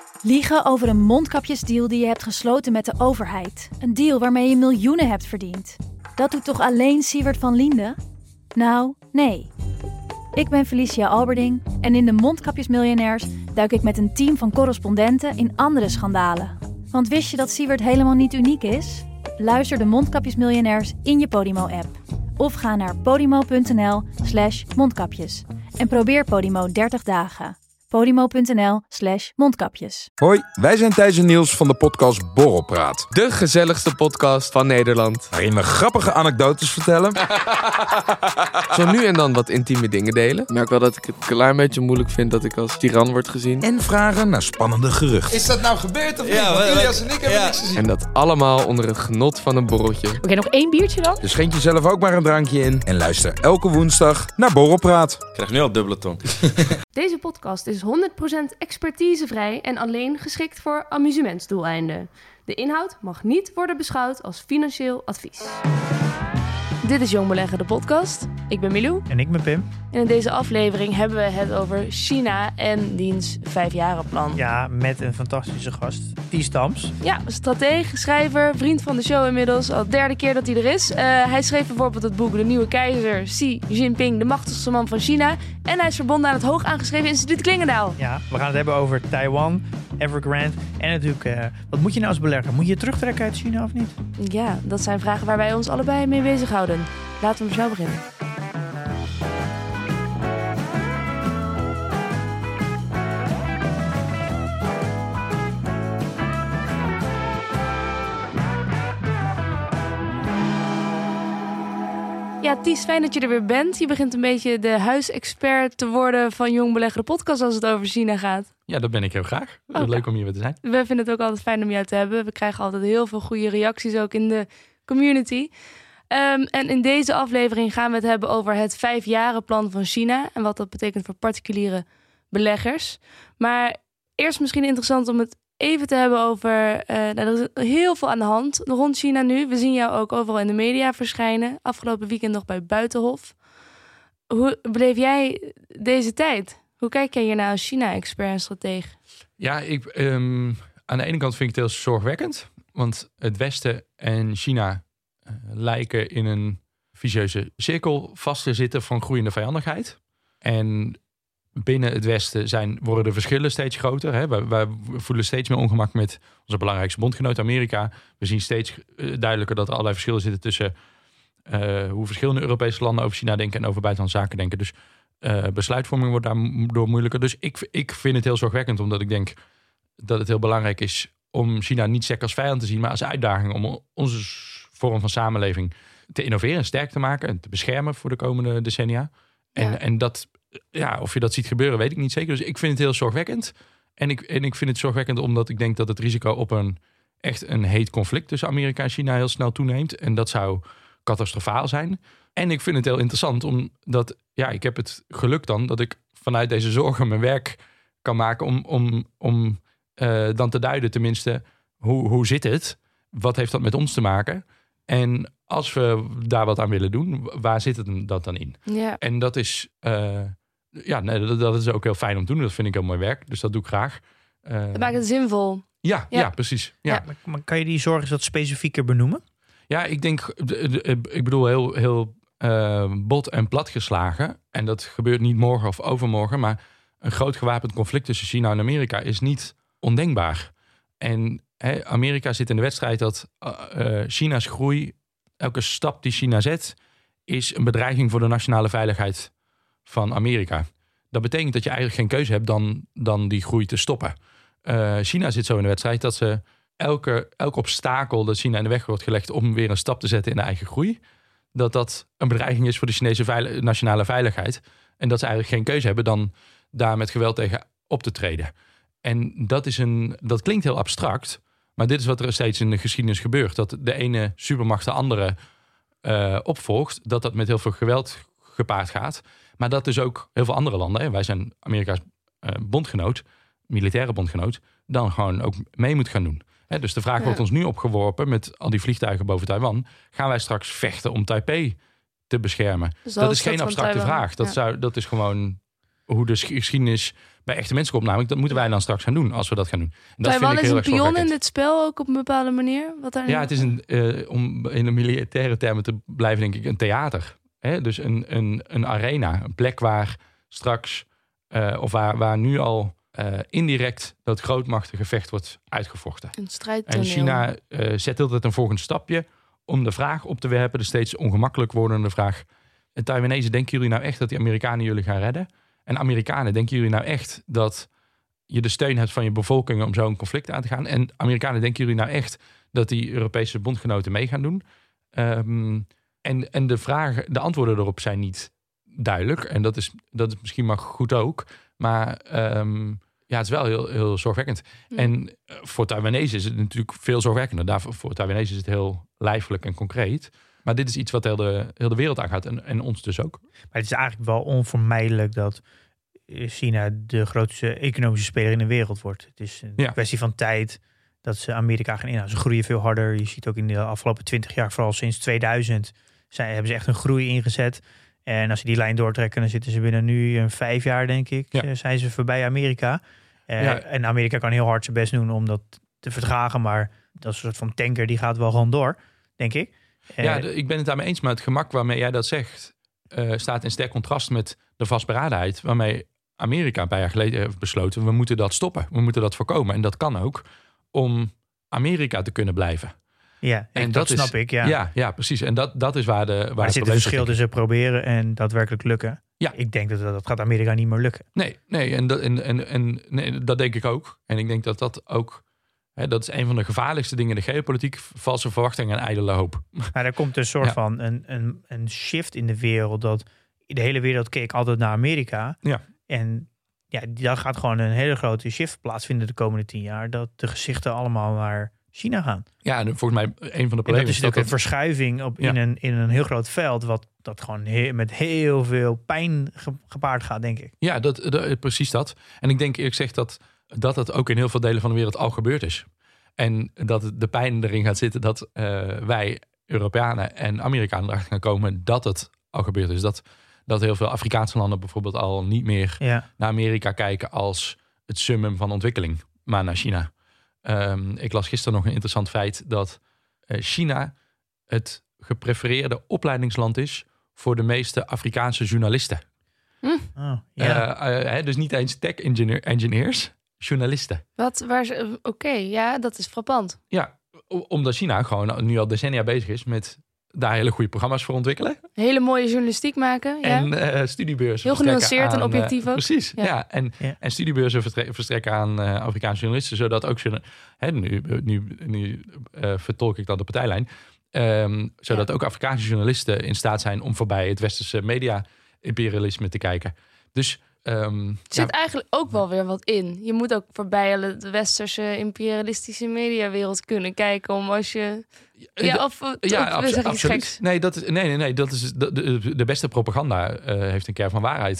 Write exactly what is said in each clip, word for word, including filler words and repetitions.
Liegen over een mondkapjesdeal die je hebt gesloten met de overheid. Een deal waarmee je miljoenen hebt verdiend. Dat doet toch alleen Siewert van Liende? Nou, nee. Ik ben Felicia Alberding en in de Mondkapjesmiljonairs duik ik met een team van correspondenten in andere schandalen. Want wist je dat Siewert helemaal niet uniek is? Luister de Mondkapjesmiljonairs in je Podimo-app. Of ga naar podimo.nl slash mondkapjes. En probeer Podimo dertig dagen. Podimo.nl slash mondkapjes. Hoi, wij zijn Thijs en Niels van de podcast Borrelpraat. De gezelligste podcast van Nederland. Waarin we grappige anekdotes vertellen. Zo nu en dan wat intieme dingen delen. Ik merk wel dat ik het een klein beetje moeilijk vind dat ik als tiran word gezien. En vragen naar spannende geruchten. Is dat nou gebeurd of niet? Ja, Want we- Ilias en ik hebben ja. niks gezien. En dat allemaal onder het genot van een borreltje. Oké, nog één biertje dan? Dus schenk jezelf ook maar een drankje in. En luister elke woensdag naar Borrelpraat. Ik krijg nu al dubbele tong. Deze podcast is honderd procent expertisevrij en alleen geschikt voor amusementsdoeleinden. De inhoud mag niet worden beschouwd als financieel advies. Dit is Jong Beleggen, de podcast. Ik ben Milou. En ik ben Pim. En in deze aflevering hebben we het over China en diens vijfjarenplan. Ja, met een fantastische gast, Ties Thams. Ja, stratege, schrijver, vriend van de show inmiddels. Al de derde keer dat hij er is. Uh, hij schreef bijvoorbeeld het boek De Nieuwe Keizer, Xi Jinping, de machtigste man van China. En hij is verbonden aan het hoog aangeschreven instituut Klingendaal. Ja, we gaan het hebben over Taiwan, Evergrande en natuurlijk, uh, wat moet je nou als belegger? Moet je je terugtrekken uit China of niet? Ja, dat zijn vragen waar wij ons allebei mee bezighouden. Laten we snel beginnen. Ja, Ties, fijn dat je er weer bent. Je begint een beetje de huisexpert te worden van Jong Beleggen, de podcast als het over China gaat. Ja, dat ben ik heel graag. Oh, Leuk om hier weer te zijn. We vinden het ook altijd fijn om jou te hebben. We krijgen altijd heel veel goede reacties ook in de community. Um, en in deze aflevering gaan we het hebben over het vijfjarenplan van China en wat dat betekent voor particuliere beleggers. Maar eerst misschien interessant om het even te hebben over... Uh, nou, er is heel veel aan de hand rond China nu. We zien jou ook overal in de media verschijnen. Afgelopen weekend nog bij Buitenhof. Hoe beleef jij deze tijd? Hoe kijk jij hier naar als China-expert en stratege? Ja, ik, um, aan de ene kant vind ik het heel zorgwekkend. Want het Westen en China uh, lijken in een vicieuze cirkel vast te zitten van groeiende vijandigheid. En binnen het Westen zijn, worden de verschillen steeds groter. Hè? Wij, wij voelen steeds meer ongemak met onze belangrijkste bondgenoot Amerika. We zien steeds uh, duidelijker dat er allerlei verschillen zitten tussen uh, hoe verschillende Europese landen over China denken en over buitenlandse zaken denken. Dus uh, besluitvorming wordt daardoor moeilijker. Dus ik, ik vind het heel zorgwekkend, omdat ik denk dat het heel belangrijk is om China niet zeker als vijand te zien, maar als uitdaging om onze vorm van samenleving te innoveren, sterk te maken en te beschermen voor de komende decennia. En, Ja. en dat, ja, of je dat ziet gebeuren, weet ik niet zeker. Dus ik vind het heel zorgwekkend. En ik, en ik vind het zorgwekkend omdat ik denk dat het risico op een echt een heet conflict tussen Amerika en China heel snel toeneemt. En dat zou catastrofaal zijn. En ik vind het heel interessant omdat, ja, ik heb het geluk dan dat ik vanuit deze zorgen mijn werk kan maken om, om, om uh, dan te duiden tenminste, hoe, hoe zit het? Wat heeft dat met ons te maken? En als we daar wat aan willen doen, waar zit het dat dan in? Ja. En dat is, uh, ja, nee, dat, dat is ook heel fijn om te doen. Dat vind ik heel mooi werk, dus dat doe ik graag. Uh, Dat maakt het zinvol. ja, ja. Ja. ja, precies. Ja. Ja. Ja. Maar kan je die zorg eens wat specifieker benoemen? ik denk, de- de- ik bedoel heel, heel uh, bot en plat geslagen. En dat gebeurt niet morgen of overmorgen, maar een groot gewapend conflict tussen China en Amerika is niet ondenkbaar. En hè, Amerika zit in de wedstrijd dat uh, China's groei, elke stap die China zet, is een bedreiging voor de nationale veiligheid van Amerika. Dat betekent dat je eigenlijk geen keuze hebt dan, dan die groei te stoppen. Uh, China zit zo in de wedstrijd dat ze elke, elk obstakel dat China in de weg wordt gelegd om weer een stap te zetten in de eigen groei, dat dat een bedreiging is voor de Chinese veil- nationale veiligheid. En dat ze eigenlijk geen keuze hebben dan daar met geweld tegen op te treden. En dat, is een, dat klinkt heel abstract, maar dit is wat er steeds in de geschiedenis gebeurt. Dat de ene supermacht de andere uh, opvolgt, dat dat met heel veel geweld gepaard gaat. Maar dat dus ook heel veel andere landen, hè, wij zijn Amerika's uh, bondgenoot, militaire bondgenoot, dan gewoon ook mee moet gaan doen. Hè, dus de vraag Ja. wordt ons nu opgeworpen met al die vliegtuigen boven Taiwan. Gaan wij straks vechten om Taipei te beschermen? Dus Dat is hoofdstad geen van abstracte Taiwan. vraag. Dat, Ja. zou, dat is gewoon hoe de geschiedenis bij echte mensen komt. Namelijk, dat moeten wij dan straks gaan doen als we dat gaan doen. En dat Taiwan vind ik is heel een erg pion zorgwekkend. in dit spel ook op een bepaalde manier? Wat daar Ja, het is een, uh, om in de militaire termen te blijven, denk ik, een theater. Hè? Dus een, een, een arena, een plek waar straks, uh, of waar, waar nu al uh, indirect dat grootmachtengevecht wordt uitgevochten. Een strijdtoneel. En China uh, zet altijd een volgend stapje om de vraag op te werpen, de steeds ongemakkelijk wordende vraag. En Taiwanese, denken jullie nou echt dat die Amerikanen jullie gaan redden? En Amerikanen, denken jullie nou echt dat je de steun hebt van je bevolking om zo'n conflict aan te gaan? En Amerikanen, denken jullie nou echt dat die Europese bondgenoten mee gaan doen? Um, en, en de vragen, de antwoorden erop zijn niet duidelijk. En dat is, dat is misschien maar goed ook. Maar um, ja, het is wel heel, heel zorgwekkend. Ja. En voor Taiwanese is het natuurlijk veel zorgwekkender. Daarvoor, voor Taiwanese is het heel lijfelijk en concreet. Maar dit is iets wat heel de, heel de wereld aangaat. En, en ons dus ook. Maar het is eigenlijk wel onvermijdelijk dat China de grootste economische speler in de wereld wordt. Het is een ja. kwestie van tijd dat ze Amerika gaan inhalen. Ze groeien veel harder. Je ziet ook in de afgelopen twintig jaar, vooral sinds tweeduizend, zijn, hebben ze echt een groei ingezet. En als ze die lijn doortrekken, dan zitten ze binnen nu een vijf jaar, denk ik, ja. zijn ze voorbij Amerika. Uh, ja. En Amerika kan heel hard zijn best doen om dat te verdragen. Maar dat is een soort van tanker, die gaat wel gewoon door, denk ik. Uh, ja, de, ik ben het daarmee eens. Maar het gemak waarmee jij dat zegt, uh, staat in sterk contrast met de vastberadenheid waarmee Amerika een paar jaar geleden heeft besloten, we moeten dat stoppen. We moeten dat voorkomen. En dat kan ook om Amerika te kunnen blijven. Ja, en dat, dat snap is, ik. Ja. Ja, ja, precies. En dat, dat is waar de waar maar er zit een verschil tussen proberen en daadwerkelijk lukken. Ja. Ik denk dat dat gaat Amerika niet meer lukken. Nee, nee, en dat, en, en, en, nee, dat denk ik ook. En ik denk dat dat ook, hè, dat is een van de gevaarlijkste dingen in de geopolitiek, valse verwachtingen en ijdele hoop. Maar er komt een soort ja. van een, een, een shift in de wereld, dat de hele wereld keek altijd naar Amerika. Ja. En ja, daar gaat gewoon een hele grote shift plaatsvinden de komende tien jaar, dat de gezichten allemaal naar China gaan. Ja, en volgens mij een van de problemen en dat is natuurlijk dat een verschuiving op, ja. in, een, in een heel groot veld, wat dat gewoon he- met heel veel pijn ge- gepaard gaat, denk ik. Ja, dat, dat, precies dat. En ik denk eerlijk gezegd dat dat het ook in heel veel delen van de wereld al gebeurd is. En dat de pijn erin gaat zitten dat uh, wij, Europeanen en Amerikanen erachter gaan komen dat het al gebeurd is. Dat, dat heel veel Afrikaanse landen bijvoorbeeld al niet meer ja. naar Amerika kijken als het summum van ontwikkeling, maar naar China. Um, ik las gisteren nog een interessant feit dat uh, China het geprefereerde opleidingsland is voor de meeste Afrikaanse journalisten. Hm. Oh, ja. uh, uh, uh, dus niet eens tech engineer, engineers, journalisten. Wat, waar ze, oké, okay, ja, dat is frappant. Ja, omdat China gewoon nu al decennia bezig is met daar hele goede programma's voor ontwikkelen. Hele mooie journalistiek maken. Ja. En uh, studiebeurzen. Heel genuanceerd en objectief uh, ook. Precies, ja. ja. En, ja. en studiebeurzen vertre- verstrekken aan uh, Afrikaanse journalisten, zodat ook, hè, nu, nu, nu uh, vertolk ik dan de partijlijn, um, zodat ja. ook Afrikaanse journalisten in staat zijn om voorbij het westerse media-imperialisme te kijken. Dus Um, er zit ja. eigenlijk ook wel weer wat in. Je moet ook voorbij de westerse imperialistische mediawereld kunnen kijken om als je... Ja, of, ja, of abso- zeg ik absoluut. geks. Nee, dat is, nee, nee, nee, dat is de, de, de beste propaganda uh, heeft een kern van waarheid.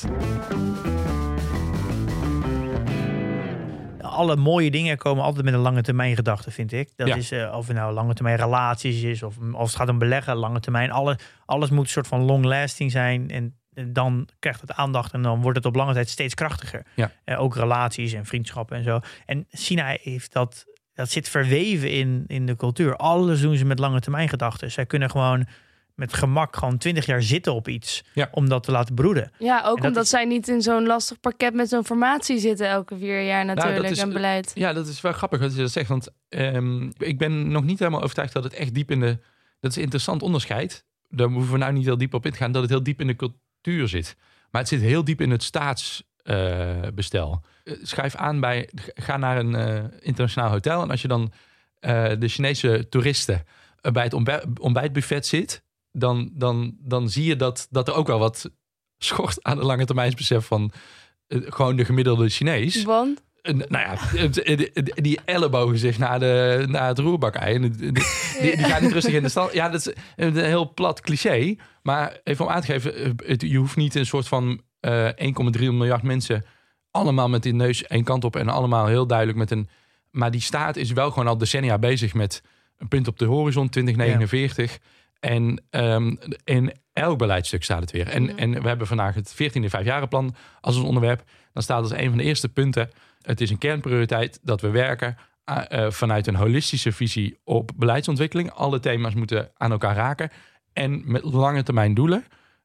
Alle mooie dingen komen altijd met een lange termijn gedachte, vind ik. Dat ja. is uh, of het nou lange termijn relaties is of als het gaat om beleggen, lange termijn. Alle, alles moet een soort van long lasting zijn en dan krijgt het aandacht en dan wordt het op lange tijd steeds krachtiger. Ja. Uh, ook relaties en vriendschappen en zo. En China heeft dat, dat zit verweven in, in de cultuur. Alles doen ze met lange termijn gedachten. Zij kunnen gewoon met gemak gewoon twintig jaar zitten op iets ja. om dat te laten broeden. Ja, ook omdat is... zij niet in zo'n lastig parket met zo'n formatie zitten elke vier jaar natuurlijk nou, is, en beleid. Ja, dat is wel grappig wat je dat zegt. Want um, ik ben nog niet helemaal overtuigd dat het echt diep in de... Dat is een interessant onderscheid. Daar hoeven we nou niet heel diep op in te gaan. Dat het heel diep in de cultuur zit. Maar het zit heel diep in het staatsbestel. Uh, uh, schrijf aan bij... Ga naar een uh, internationaal hotel. En als je dan uh, de Chinese toeristen uh, bij het ontbij- ontbijtbuffet zit... Dan, dan, dan zie je dat, dat er ook wel wat schort aan de lange termijnsbesef van uh, gewoon de gemiddelde Chinees. Want? Uh, nou ja, die ellebogen zich naar, de, naar het roerbakij. En die, die, die gaan niet rustig in de stand. Ja, dat is een heel plat cliché. Maar even om aan te geven, het, je hoeft niet een soort van uh, één komma drie miljard mensen allemaal met die neus één kant op en allemaal heel duidelijk met een... Maar die staat is wel gewoon al decennia bezig met een punt op de horizon, twintig negenenveertig... Ja. En um, in elk beleidstuk staat het weer. En, Mm. en we hebben vandaag het veertiende vijfjarenplan als ons onderwerp. Dan staat als een van de eerste punten: het is een kernprioriteit dat we werken uh, uh, vanuit een holistische visie op beleidsontwikkeling. Alle thema's moeten aan elkaar raken en met lange termijn doelen.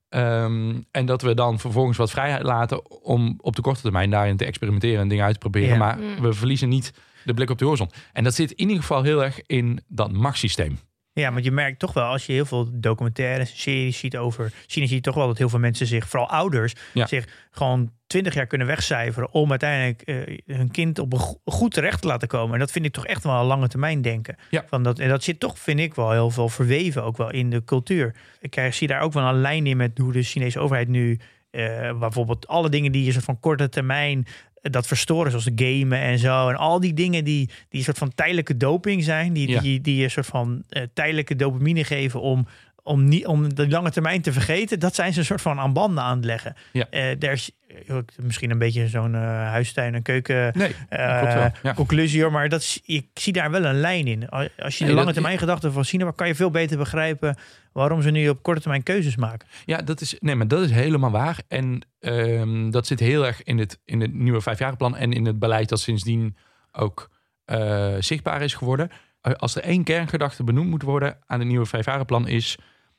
Um, en dat we dan vervolgens wat vrijheid laten om op de korte termijn daarin te experimenteren en dingen uit te proberen. Ja. Maar Mm. we verliezen niet de blik op de horizon. En dat zit in ieder geval heel erg in dat machtssysteem. Ja, want je merkt toch wel, als je heel veel documentaires, series ziet over China, zie je toch wel dat heel veel mensen zich, vooral ouders, Ja. zich gewoon twintig jaar kunnen wegcijferen om uiteindelijk uh, hun kind op een go- goed terecht te laten komen. En dat vind ik toch echt wel een lange termijn denken. Ja. Van dat, en dat zit toch, vind ik, wel heel veel verweven ook wel in de cultuur. Ik krijg, zie daar ook wel een lijn in met hoe de Chinese overheid nu, uh, bijvoorbeeld alle dingen die je soort van korte termijn dat verstoren, zoals gamen en zo. En al die dingen die, die een soort van tijdelijke doping zijn. Die, Ja. die, die een soort van uh, tijdelijke dopamine geven om, om, niet, om de lange termijn te vergeten. Dat zijn ze een soort van aan banden aan het leggen. Ja. Uh, daar is uh, misschien een beetje zo'n uh, huistuin- en keuken Nee, uh, klopt wel. Ja. conclusie hoor. Maar dat is, ik zie daar wel een lijn in. Als je de Nee, lange dat- termijn gedachte van China, kan je veel beter begrijpen waarom ze nu op korte termijn keuzes maken. Ja, dat is, nee, maar dat is helemaal waar. En um, dat zit heel erg in het, in het nieuwe vijfjarenplan en in het beleid dat sindsdien ook uh, zichtbaar is geworden. Uh, als er één kerngedachte benoemd moet worden aan het nieuwe vijfjarenplan is,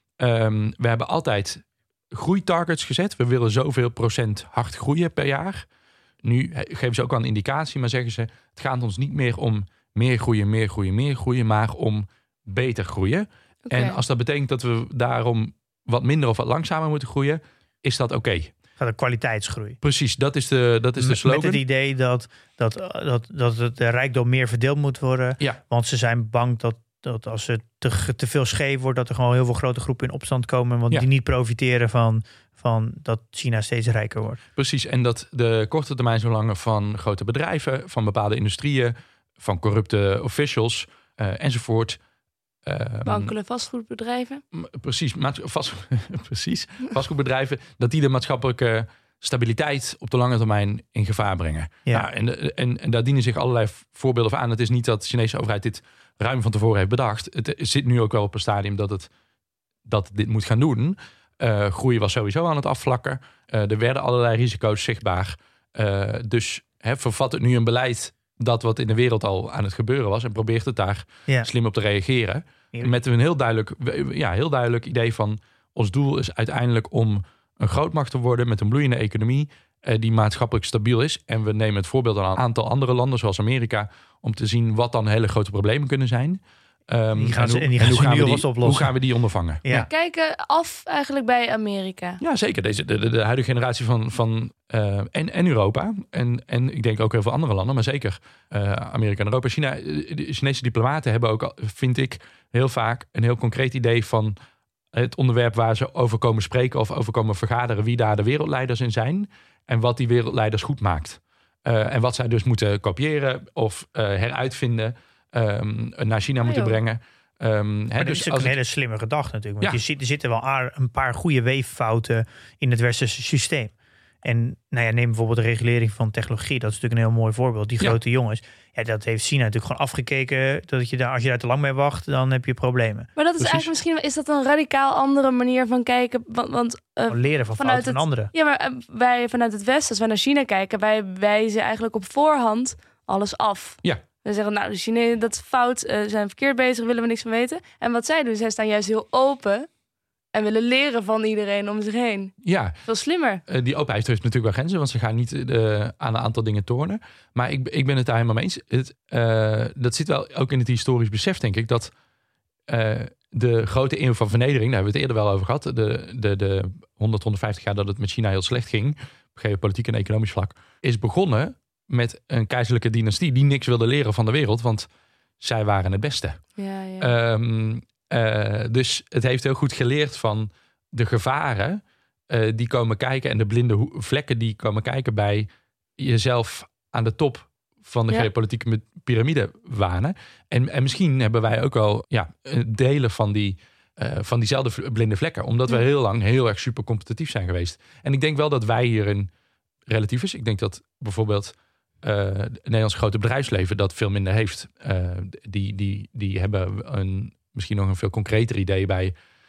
um, we hebben altijd groeitargets gezet. We willen zoveel procent hard groeien per jaar. Nu geven ze ook al een indicatie, maar zeggen ze, het gaat ons niet meer om meer groeien, meer groeien, meer groeien, maar om beter groeien. Okay. En als dat betekent dat we daarom wat minder of wat langzamer moeten groeien, is dat oké. Okay. Gaat een kwaliteitsgroei. Precies, dat is de, dat is de slogan. Met het idee dat, dat, dat, dat het de rijkdom meer verdeeld moet worden. Ja. Want ze zijn bang dat, dat als het te, te veel scheef wordt, dat er gewoon heel veel grote groepen in opstand komen. Want ja. die niet profiteren van, van dat China steeds rijker wordt. Precies, en dat de korte termijnbelangen van grote bedrijven, van bepaalde industrieën, van corrupte officials uh, enzovoort. Uh, Wankele vastgoedbedrijven. M- precies, maats- vast, precies, vastgoedbedrijven, dat die de maatschappelijke stabiliteit op de lange termijn in gevaar brengen. Ja. Nou, en, en, en daar dienen zich allerlei voorbeelden van aan. Het is niet dat de Chinese overheid dit ruim van tevoren heeft bedacht. Het zit nu ook wel op een stadium dat het dat dit moet gaan doen. Uh, groei was sowieso aan het afvlakken. Uh, er werden allerlei risico's zichtbaar. Uh, dus hè, vervat het nu een beleid dat wat in de wereld al aan het gebeuren was en probeert het daar ja. slim op te reageren. Ja. Met een heel duidelijk, ja, heel duidelijk idee van ons doel is uiteindelijk om een grootmacht te worden met een bloeiende economie uh, die maatschappelijk stabiel is. En we nemen het voorbeeld aan een aantal andere landen zoals Amerika om te zien wat dan hele grote problemen kunnen zijn. Um, die gaan ze, en hoe, en die gaan, gaan, we die, oplossen. hoe gaan we die ondervangen? Ja. Ja. Kijken af eigenlijk bij Amerika. Ja, zeker. Deze, de, de, de huidige generatie van, van uh, en, en Europa. En, en ik denk ook heel veel andere landen, maar zeker uh, Amerika en Europa. China, de Chinese diplomaten hebben ook, vind ik, heel vaak een heel concreet idee van het onderwerp waar ze over komen spreken of over komen vergaderen, wie daar de wereldleiders in zijn en wat die wereldleiders goed maakt. Uh, en wat zij dus moeten kopiëren of uh, heruitvinden. Um, naar China ah, moeten joh. brengen. Um, maar hè, dat dus is ook als een het... hele slimme gedachte natuurlijk. Want Ja. je ziet, er zitten wel een paar goede weeffouten in het westerse systeem. En nou ja, neem bijvoorbeeld de regulering van technologie. Dat is natuurlijk een heel mooi voorbeeld. Die grote ja. jongens. Ja, dat heeft China natuurlijk gewoon afgekeken. Dat je daar, als je daar te lang mee wacht, dan heb je problemen. Maar dat is Precies. eigenlijk misschien is dat een radicaal andere manier van kijken. Want, want uh, leren van fouten van anderen. Ja, maar uh, wij vanuit het Westen, als wij naar China kijken, wij wijzen eigenlijk op voorhand alles af. Ja. We zeggen, nou, de Chinezen, dat is fout, uh, zijn verkeerd bezig, willen we niks van weten. En wat zij doen, zij staan juist heel open en willen leren van iedereen om zich heen. Ja. Veel slimmer. Uh, die openheid heeft natuurlijk wel grenzen, want ze gaan niet uh, aan een aantal dingen tornen. Maar ik, ik ben het daar helemaal mee eens. Het, uh, dat zit wel ook in het historisch besef, denk ik, dat uh, de grote eeuw van vernedering, daar hebben we het eerder wel over gehad, de, de, de honderd, honderdvijftig jaar dat het met China heel slecht ging, op geopolitiek en economisch vlak, is begonnen met een keizerlijke dynastie die niks wilde leren van de wereld, want zij waren het beste. Ja, ja. Um, uh, dus het heeft heel goed geleerd van de gevaren uh, die komen kijken en de blinde ho- vlekken die komen kijken bij jezelf aan de top van de ja. geopolitieke piramide wanen. En, en misschien hebben wij ook wel ja, delen van, die, uh, van diezelfde blinde vlekken, omdat ja. we heel lang heel erg super competitief zijn geweest. En ik denk wel dat wij hierin relatief is. Ik denk dat bijvoorbeeld Uh, het Nederlands grote bedrijfsleven dat veel minder heeft. Uh, die, die, die hebben een, misschien nog een veel concreter idee bij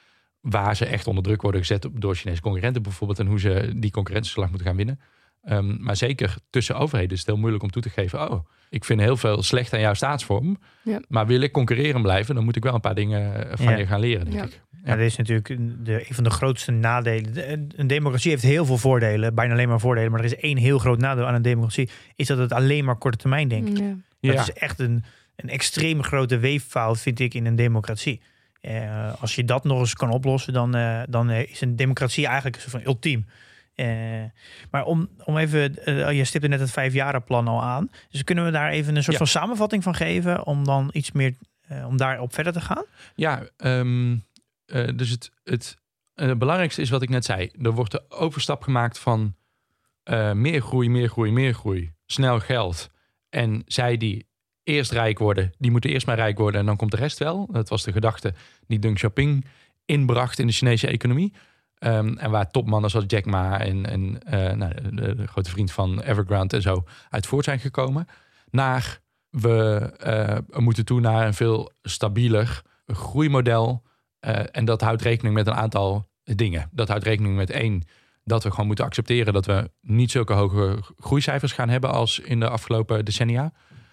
waar ze echt onder druk worden gezet door Chinese concurrenten bijvoorbeeld en hoe ze die concurrentieslag moeten gaan winnen. Um, maar zeker tussen overheden is het heel moeilijk om toe te geven, oh, ik vind heel veel slecht aan jouw staatsvorm, ja. maar wil ik concurreren blijven, dan moet ik wel een paar dingen van ja. je gaan leren, denk ja. ik. Ja, ja, dat is natuurlijk de, een van de grootste nadelen. Een democratie heeft heel veel voordelen, bijna alleen maar voordelen, maar er is één heel groot nadeel aan een democratie, is dat het alleen maar korte termijn denkt. Ja. Dat ja. is echt een, een extreem grote weeffout, vind ik, in een democratie. Uh, als je dat nog eens kan oplossen, dan, uh, dan is een democratie eigenlijk een soort van ultiem. Uh, maar om, om even, uh, je stipte net het vijfjarenplan al aan. Dus kunnen we daar even een soort ja. van samenvatting van geven om dan iets meer, uh, om daarop verder te gaan? Ja, um, uh, dus het, het uh, belangrijkste is wat ik net zei. Er wordt de overstap gemaakt van uh, meer groei, meer groei, meer groei, snel geld. En zij die eerst rijk worden, die moeten eerst maar rijk worden en dan komt de rest wel. Dat was de gedachte die Deng Xiaoping inbracht in de Chinese economie. Um, en waar topmannen zoals Jack Ma en, en uh, nou, de, de grote vriend van Evergrande en zo uit voort zijn gekomen. Naar we uh, moeten toe naar een veel stabieler groeimodel. Uh, en dat houdt rekening met een aantal dingen. Dat houdt rekening met één, dat we gewoon moeten accepteren dat we niet zulke hoge groeicijfers gaan hebben als in de afgelopen decennia.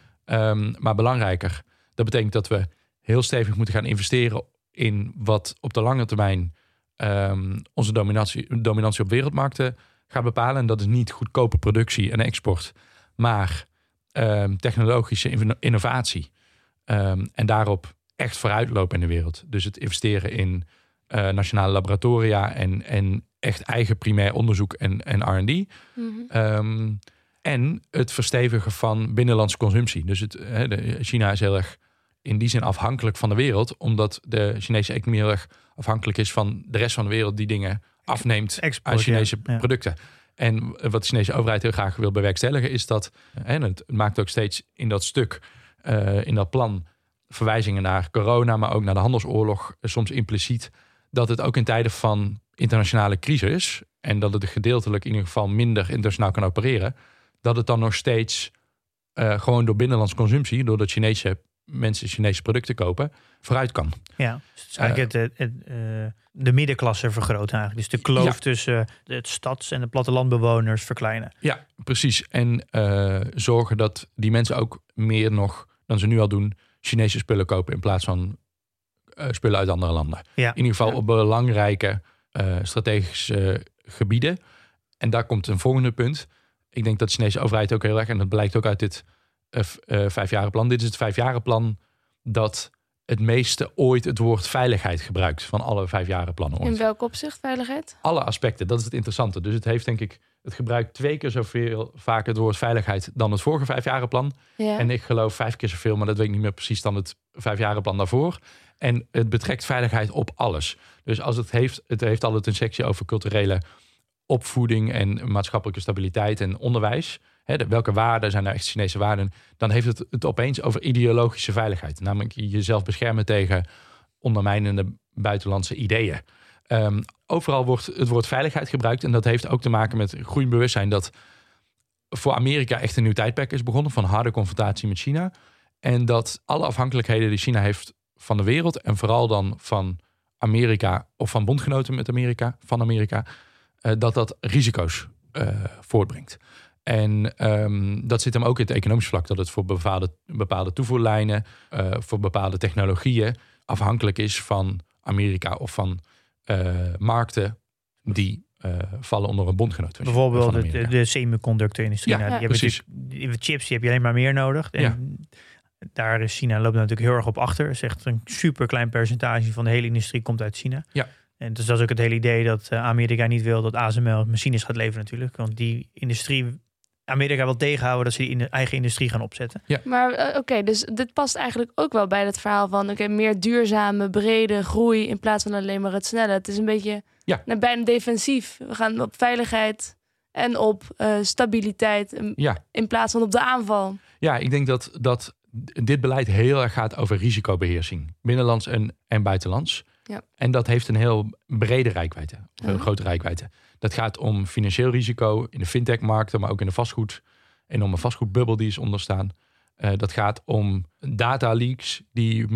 Um, maar belangrijker, dat betekent dat we heel stevig moeten gaan investeren in wat op de lange termijn um, onze dominatie, dominantie op wereldmarkten gaat bepalen. En dat is niet goedkope productie en export, maar um, technologische innovatie. Um, en daarop echt vooruitlopen in de wereld. Dus het investeren in uh, nationale laboratoria en, en echt eigen primair onderzoek en, en R en D. Mm-hmm. Um, En het verstevigen van binnenlandse consumptie. Dus het, de, China is heel erg in die zin afhankelijk van de wereld. Omdat de Chinese economie heel erg afhankelijk is van de rest van de wereld die dingen afneemt Export, aan Chinese ja. producten. En wat de Chinese overheid heel graag wil bewerkstelligen is dat, en het maakt ook steeds in dat stuk, uh, in dat plan, verwijzingen naar corona, maar ook naar de handelsoorlog, soms impliciet, dat het ook in tijden van internationale crisis, en dat het gedeeltelijk in ieder geval minder internationaal kan opereren, dat het dan nog steeds uh, gewoon door binnenlandse consumptie, doordat Chinese mensen Chinese producten kopen, vooruit kan. Ja, dus het is eigenlijk uh, het, het, het, uh, de middenklasse vergroten eigenlijk. Dus de kloof ja. tussen het stads- en de plattelandbewoners verkleinen. Ja, precies. En uh, zorgen dat die mensen ook meer nog dan ze nu al doen, Chinese spullen kopen in plaats van uh, spullen uit andere landen. Ja. In ieder geval ja. op belangrijke uh, strategische uh, gebieden. En daar komt een volgende punt. Ik denk dat de Chinese overheid ook heel erg, en dat blijkt ook uit dit uh, uh, vijfjarenplan. Dit is het vijfjarenplan dat het meeste ooit het woord veiligheid gebruikt van alle vijfjarenplannen ooit. In welk opzicht veiligheid? Alle aspecten, dat is het interessante. Dus het heeft denk ik, het gebruikt twee keer zoveel vaak het woord veiligheid dan het vorige vijfjarenplan. Ja. En ik geloof vijf keer zoveel, maar dat weet ik niet meer precies dan het vijfjarenplan daarvoor. En het betrekt veiligheid op alles. Dus als het heeft, het heeft altijd een sectie over culturele opvoeding en maatschappelijke stabiliteit en onderwijs. Hè, de, welke waarden zijn nou echt Chinese waarden? Dan heeft het het opeens over ideologische veiligheid. Namelijk jezelf beschermen tegen ondermijnende buitenlandse ideeën. Um, overal wordt het woord veiligheid gebruikt. En dat heeft ook te maken met groeiend bewustzijn dat voor Amerika echt een nieuw tijdperk is begonnen van harde confrontatie met China. En dat alle afhankelijkheden die China heeft van de wereld en vooral dan van Amerika of van bondgenoten met Amerika, van Amerika, uh, dat dat risico's uh, voortbrengt. En um, dat zit hem ook in het economisch vlak, dat het voor bepaalde, bepaalde toevoerlijnen, uh, voor bepaalde technologieën afhankelijk is van Amerika of van uh, markten die uh, vallen onder een bondgenoot. Bijvoorbeeld de, de semiconductor-industrie. Ja, nou, die ja, precies. Die chips die heb je alleen maar meer nodig. En ja. daar is China loopt natuurlijk heel erg op achter. Het is echt een super klein percentage van de hele industrie komt uit China. Ja. En dus dat is ook het hele idee dat uh, Amerika niet wil dat A S M L machines gaat leveren natuurlijk. Want die industrie, Amerika wil tegenhouden dat ze die in de eigen industrie gaan opzetten. Ja. Maar uh, oké, okay, dus dit past eigenlijk ook wel bij het verhaal van oké, okay, meer duurzame, brede groei in plaats van alleen maar het snelle. Het is een beetje ja. nou, bijna defensief. We gaan op veiligheid en op uh, stabiliteit in, ja. in plaats van op de aanval. Ja, ik denk dat, dat dit beleid heel erg gaat over risicobeheersing. Binnenlands en, en buitenlands. Ja. En dat heeft een heel brede reikwijdte. Een heel uh-huh. grote reikwijdte. Dat gaat om financieel risico in de fintech-markten, maar ook in de vastgoed. Enorme vastgoedbubbel die is onderstaan. Uh, dat gaat om data leaks die met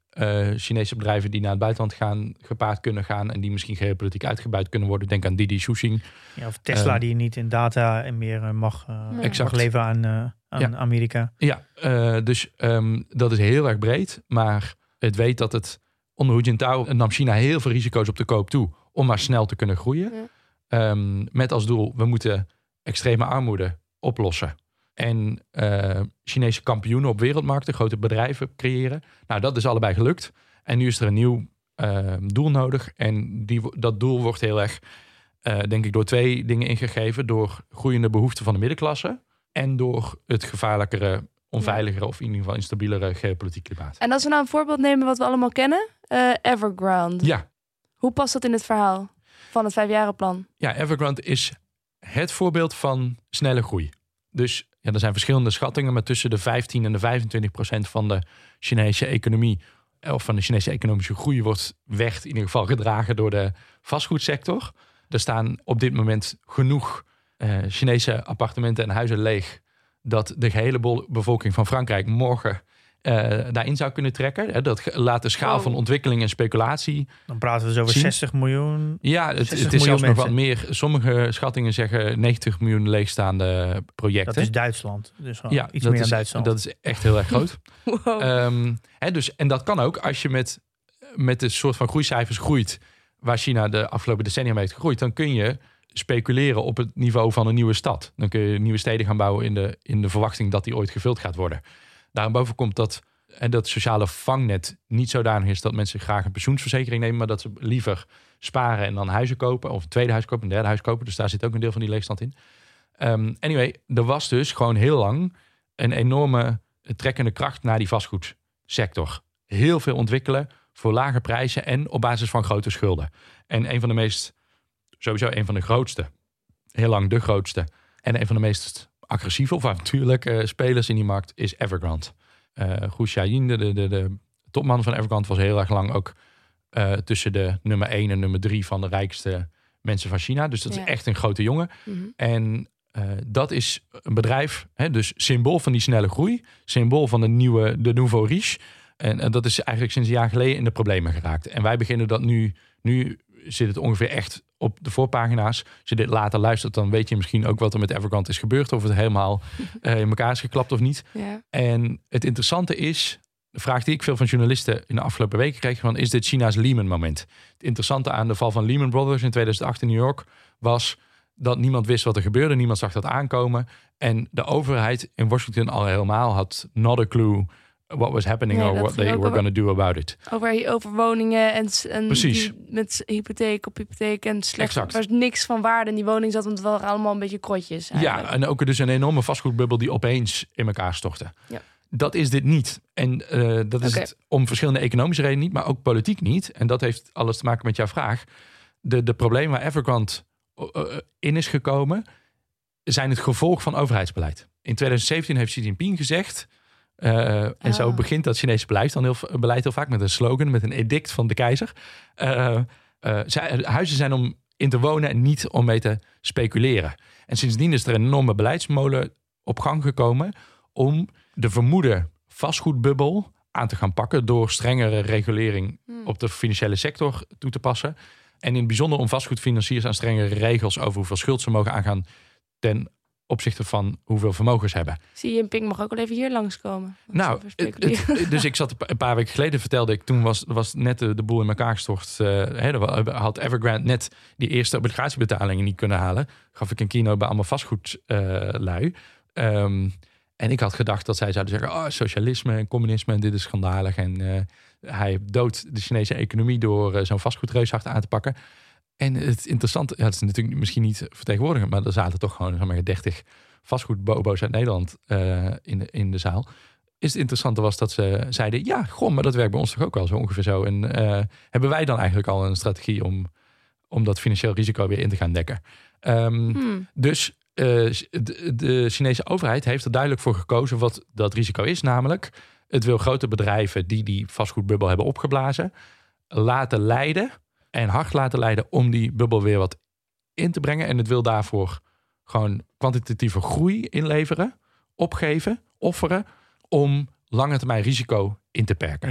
uh, Chinese bedrijven die naar het buitenland gaan, gepaard kunnen gaan en die misschien geopolitiek uitgebuit kunnen worden. Denk aan Didi Xuxing. Ja, of Tesla uh, die niet in data en meer uh, mag, uh, mag leveren aan, uh, aan ja. Amerika. Ja, uh, dus um, dat is heel erg breed. Maar het weet dat het onder Hu Jintao nam China heel veel risico's op de koop toe om maar snel te kunnen groeien. Ja. Um, met als doel, we moeten extreme armoede oplossen. En uh, Chinese kampioenen op wereldmarkten, grote bedrijven creëren. Nou, dat is allebei gelukt. En nu is er een nieuw uh, doel nodig. En die, dat doel wordt heel erg, uh, denk ik, door twee dingen ingegeven. Door groeiende behoeften van de middenklasse. En door het gevaarlijkere, onveiligere of in ieder geval instabielere geopolitiek klimaat. En als we nou een voorbeeld nemen wat we allemaal kennen. Uh, Evergrande. Ja. Hoe past dat in het verhaal van het vijfjarenplan? Ja, Evergrande is het voorbeeld van snelle groei. Dus ja, er zijn verschillende schattingen, maar tussen de vijftien en de vijfentwintig procent van de Chinese economie, of van de Chinese economische groei, wordt werd in ieder geval gedragen door de vastgoedsector. Er staan op dit moment genoeg uh, Chinese appartementen en huizen leeg dat de gehele bevolking van Frankrijk morgen Uh, daarin zou kunnen trekken. Dat laat de schaal oh. van ontwikkeling en speculatie. Dan praten we dus over zien. zestig miljoen. Ja, het, het is zelfs nog wat meer. Sommige schattingen zeggen negentig miljoen leegstaande projecten. Dat is Duitsland. Dus ja, iets meer is, dan Duitsland. Dat is echt heel erg groot. wow. um, hè, dus, en dat kan ook als je met, met de soort van groeicijfers groeit waar China de afgelopen decennia mee heeft gegroeid. Dan kun je speculeren op het niveau van een nieuwe stad. Dan kun je nieuwe steden gaan bouwen in de, in de verwachting dat die ooit gevuld gaat worden. Daarboven komt dat, en dat sociale vangnet niet zodanig is dat mensen graag een pensioensverzekering nemen, maar dat ze liever sparen en dan huizen kopen, of een tweede huis kopen, een derde huis kopen. Dus daar zit ook een deel van die leegstand in. Um, anyway, er was dus gewoon heel lang een enorme trekkende kracht naar die vastgoedsector. Heel veel ontwikkelen voor lage prijzen en op basis van grote schulden. En een van de meest, sowieso een van de grootste, heel lang de grootste en een van de meest agressieve of avontuurlijk uh, spelers in die markt is Evergrande. Uh, Hu Xiaoyin, de, de, de topman van Evergrande, was heel erg lang ook uh, tussen de nummer één en nummer drie van de rijkste mensen van China. Dus dat ja. is echt een grote jongen. Mm-hmm. En uh, dat is een bedrijf, hè, dus symbool van die snelle groei, symbool van de nieuwe, de nouveau riche. En, en dat is eigenlijk sinds een jaar geleden in de problemen geraakt. En wij beginnen dat nu, nu zit het ongeveer echt op de voorpagina's. Als je dit later luistert, dan weet je misschien ook wat er met Evergrande is gebeurd. Of het helemaal uh, in elkaar is geklapt of niet. Ja. En het interessante is, de vraag die ik veel van journalisten in de afgelopen weken kreeg, van is dit China's Lehman moment? Het interessante aan de val van Lehman Brothers in tweeduizend acht in New York was dat niemand wist wat er gebeurde. Niemand zag dat aankomen. En de overheid in Washington al helemaal had not a clue what was happening nee, or what they were going to do about it. Over, over woningen en, en die, met hypotheek op hypotheek en slecht. Er was niks van waarde in die woning zat, want het waren allemaal een beetje krotjes. Eigenlijk. Ja, en ook dus een enorme vastgoedbubbel die opeens in elkaar stortte. Ja. Dat is dit niet. En uh, dat is okay. het om verschillende economische redenen niet, maar ook politiek niet. En dat heeft alles te maken met jouw vraag. De, de problemen waar Evergrande uh, in is gekomen zijn het gevolg van overheidsbeleid. In tweeduizend zeventien heeft Xi Jinping gezegd, Uh, en oh. zo begint dat Chinese beleid dan heel, beleid heel vaak met een slogan, met een edict van de keizer. Uh, uh, zij, huizen zijn om in te wonen en niet om mee te speculeren. En sindsdien is er een enorme beleidsmolen op gang gekomen om de vermoede vastgoedbubbel aan te gaan pakken door strengere regulering hmm. op de financiële sector toe te passen. En in het bijzonder om vastgoedfinanciers aan strengere regels over hoeveel schuld ze mogen aangaan ten opzichte van hoeveel vermogens hebben. Xi Jinping mag ook wel even hier langskomen. Nou, het, het, dus ik zat een paar weken geleden, vertelde ik, toen was, was net de, de boel in elkaar gestort. Uh, he, had Evergrande net die eerste obligatiebetalingen niet kunnen halen. Gaf ik een keynote bij allemaal vastgoedlui. Uh, um, en ik had gedacht dat zij zouden zeggen, oh, socialisme en communisme en dit is schandalig. En uh, hij doodt de Chinese economie door uh, zo'n vastgoedreushacht aan te pakken. En het interessante, ja, het is natuurlijk misschien niet vertegenwoordigend, maar er zaten toch gewoon zeg maar, dertig vastgoedbobo's uit Nederland uh, in, de, in de zaal. Is het interessante was dat ze zeiden, ja, goh, maar dat werkt bij ons toch ook wel zo ongeveer zo. En uh, hebben wij dan eigenlijk al een strategie om, om dat financieel risico weer in te gaan dekken? Um, hmm. Dus uh, de, de Chinese overheid heeft er duidelijk voor gekozen wat dat risico is, namelijk het wil grote bedrijven die die vastgoedbubbel hebben opgeblazen laten leiden en hard laten leiden om die bubbel weer wat in te brengen. En het wil daarvoor gewoon kwantitatieve groei inleveren, opgeven, offeren, om lange termijn risico in te perken. Ja.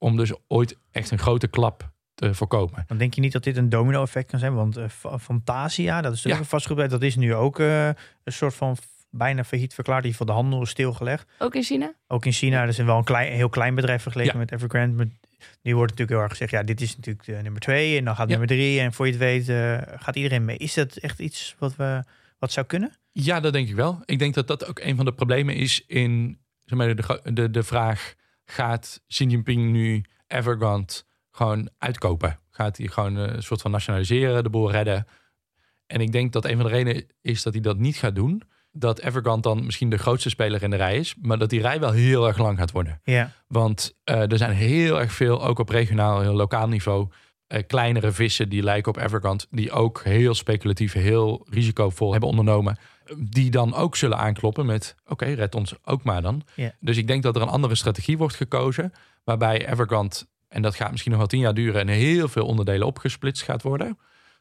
om dus ooit echt een grote klap te voorkomen. Dan denk je niet dat dit een domino-effect kan zijn? Want uh, Fantasia, dat is natuurlijk ja. vastgelegd. Dat is nu ook uh, een soort van bijna failliet verklaard. Die van de handel is stilgelegd. Ook in China? Ook in China. Dat is wel een klein, heel klein bedrijf vergeleken ja. met Evergrande. Maar nu wordt natuurlijk heel erg gezegd, ja, dit is natuurlijk uh, nummer twee. En dan gaat ja. nummer drie. En voor je het weet uh, gaat iedereen mee. Is dat echt iets wat, we, wat zou kunnen? Ja, dat denk ik wel. Ik denk dat dat ook een van de problemen is in zeg maar, de, de, de vraag... gaat Xi Jinping nu Evergrande gewoon uitkopen? Gaat hij gewoon een soort van nationaliseren, de boel redden? En ik denk dat een van de redenen is dat hij dat niet gaat doen. Dat Evergrande dan misschien de grootste speler in de rij is. Maar dat die rij wel heel erg lang gaat worden. Ja. Want uh, er zijn heel erg veel, ook op regionaal, heel lokaal niveau... Uh, kleinere vissen die lijken op Evergrande... die ook heel speculatief, heel risicovol hebben ondernomen... die dan ook zullen aankloppen met... oké, okay, red ons ook maar dan. Yeah. Dus ik denk dat er een andere strategie wordt gekozen... waarbij Evergrande, en dat gaat misschien nog wel tien jaar duren... en heel veel onderdelen opgesplitst gaat worden.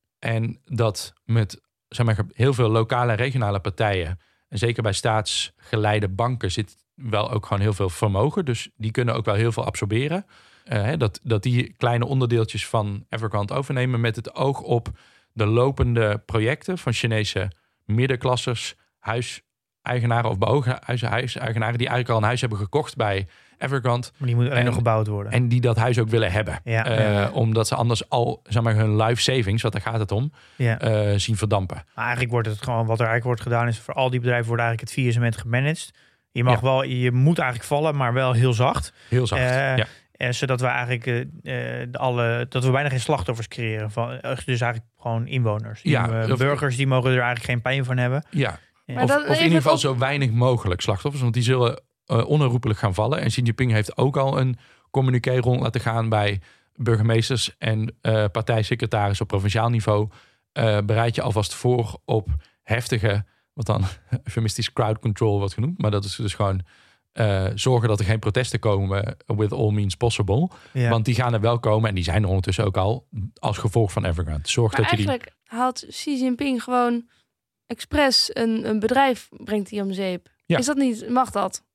En dat met zeg maar, heel veel lokale en regionale partijen... en zeker bij staatsgeleide banken... zit wel ook gewoon heel veel vermogen. Dus die kunnen ook wel heel veel absorberen... Uh, dat, dat die kleine onderdeeltjes van Evergrande overnemen... met het oog op de lopende projecten van Chinese middenklassers... huiseigenaren of beoogde huiseigenaren... die eigenlijk al een huis hebben gekocht bij Evergrande. Maar die moet alleen en, nog gebouwd worden. En die dat huis ook willen hebben. Ja, uh, ja. Omdat ze anders al zeg maar, hun life savings, want daar gaat het om... Ja. Uh, zien verdampen. Maar eigenlijk wordt het gewoon... wat er eigenlijk wordt gedaan is... voor al die bedrijven wordt eigenlijk het faillissement gemanaged. Je mag ja. wel... je moet eigenlijk vallen, maar wel heel zacht. Heel zacht, uh, ja. Uh, zodat we eigenlijk uh, de alle, dat we bijna geen slachtoffers creëren. Van, uh, dus eigenlijk gewoon inwoners. Ja, uh, of, burgers die mogen er eigenlijk geen pijn van hebben. Ja, ja. Of, of in ieder geval op... zo weinig mogelijk slachtoffers. Want die zullen uh, onherroepelijk gaan vallen. En Xi Jinping heeft ook al een communiqué rond laten gaan... bij burgemeesters en uh, partijsecretaris op provinciaal niveau. Uh, bereid je alvast voor op heftige... wat dan eufemistisch crowd control wordt genoemd. Maar dat is dus gewoon... Uh, zorgen dat er geen protesten komen with all means possible. Ja. Want die gaan er wel komen en die zijn er ondertussen ook al als gevolg van Evergrande. Zorg maar dat je die... eigenlijk haalt Xi Jinping gewoon expres een, een bedrijf, brengt hij om zeep. Ja. Is dat niet, mag dat?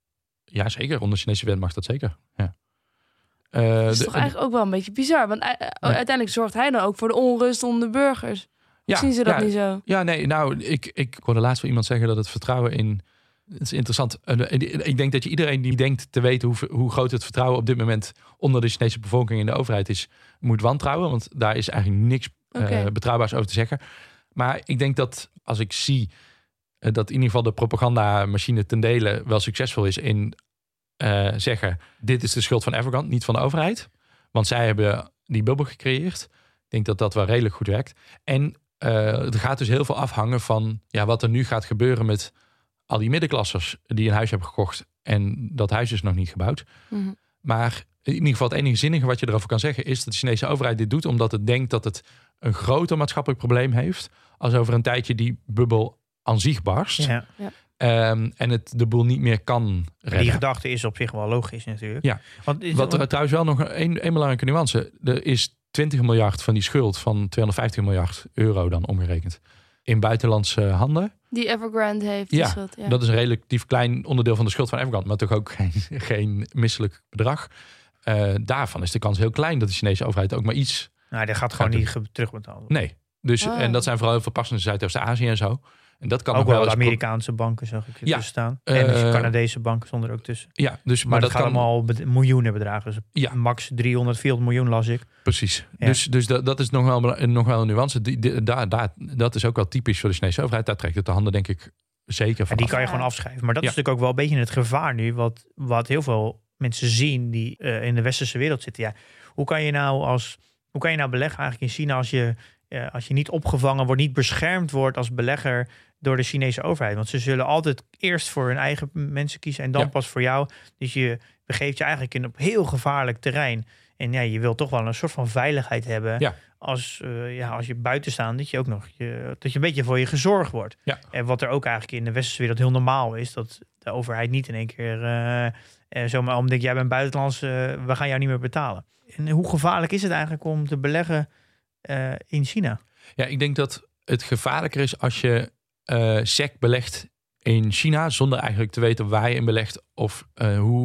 Ja, zeker. Onder Chinese wet mag dat zeker. Ja. Uh, dat is de, toch eigenlijk ook wel een beetje bizar. Want uh, nee. uiteindelijk zorgt hij dan ook voor de onrust onder de burgers. Ja, zien ze dat ja, niet zo? Ja, nee, nou, ik, ik hoorde laatst wel iemand zeggen dat het vertrouwen in... Het is interessant. Ik denk dat je iedereen die denkt te weten hoe, hoe groot het vertrouwen op dit moment onder de Chinese bevolking in de overheid is, moet wantrouwen. Want daar is eigenlijk niks okay. uh, betrouwbaars over te zeggen. Maar ik denk dat als ik zie uh, dat in ieder geval de propagandamachine ten dele wel succesvol is in uh, zeggen, dit is de schuld van Evergrande, niet van de overheid. Want zij hebben die bubbel gecreëerd. Ik denk dat dat wel redelijk goed werkt. En uh, er gaat dus heel veel afhangen van ja, wat er nu gaat gebeuren met al die middenklassers die een huis hebben gekocht en dat huis is nog niet gebouwd. Mm-hmm. Maar in ieder geval het enige zinnige wat je erover kan zeggen is dat de Chinese overheid dit doet omdat het denkt dat het een groter maatschappelijk probleem heeft als over een tijdje die bubbel aan zich barst. Ja. Ja. Um, en het de boel niet meer kan redden. Die gedachte is op zich wel logisch natuurlijk. Ja. Want is wat er want... trouwens wel nog een, een belangrijke nuance. Er is twintig miljard van die schuld van tweehonderdvijftig miljard euro dan omgerekend in buitenlandse handen. Die Evergrande heeft. Ja, schuld, ja, dat is een relatief klein onderdeel van de schuld van Evergrande, maar toch ook geen, geen misselijk bedrag. Uh, daarvan is de kans heel klein dat de Chinese overheid ook maar iets... Nou, dat gaat gewoon gaat niet ge- terugbetalen. Nee, dus, oh. en dat zijn vooral heel veel passende Zuidoost-Azië en zo. En dat kan ook nog wel wel de Amerikaanse pro- banken zag ik er ja, tussen staan. En uh, Canadese banken stonden er ook tussen. Ja, dus, maar, maar dat, dat gaat kan allemaal be- miljoenen bedragen. Dus ja. Max driehonderd, vierhonderd miljoen las ik. Precies. Ja. Dus, dus dat, dat is nog wel, nog wel een nuance. Die, die, daar, daar, dat is ook wel typisch voor de Chinese overheid. Daar trekt het de handen denk ik zeker van. En die af. kan je gewoon afschrijven. Maar dat ja. is natuurlijk ook wel een beetje het gevaar nu. Wat, wat heel veel mensen zien die uh, in de westerse wereld zitten. Ja, hoe kan je nou als hoe kan je nou beleggen eigenlijk in China als je, uh, als je niet opgevangen wordt, niet beschermd wordt als belegger door de Chinese overheid? Want ze zullen altijd eerst voor hun eigen mensen kiezen en dan ja. pas voor jou. Dus je begeeft je eigenlijk in op heel gevaarlijk terrein. En ja, je wil toch wel een soort van veiligheid hebben. Ja. Als, uh, ja, als je buiten staat, dat je ook nog je, dat je een beetje voor je gezorgd wordt. Ja. En wat er ook eigenlijk in de westerse wereld heel normaal is, dat de overheid niet in één keer uh, uh, zomaar omdenkt, jij bent buitenlands, uh, we gaan jou niet meer betalen. En hoe gevaarlijk is het eigenlijk om te beleggen uh, in China? Ja, ik denk dat het gevaarlijker is als je uh, S E C belegt in China zonder eigenlijk te weten waar je in belegt of uh, hoe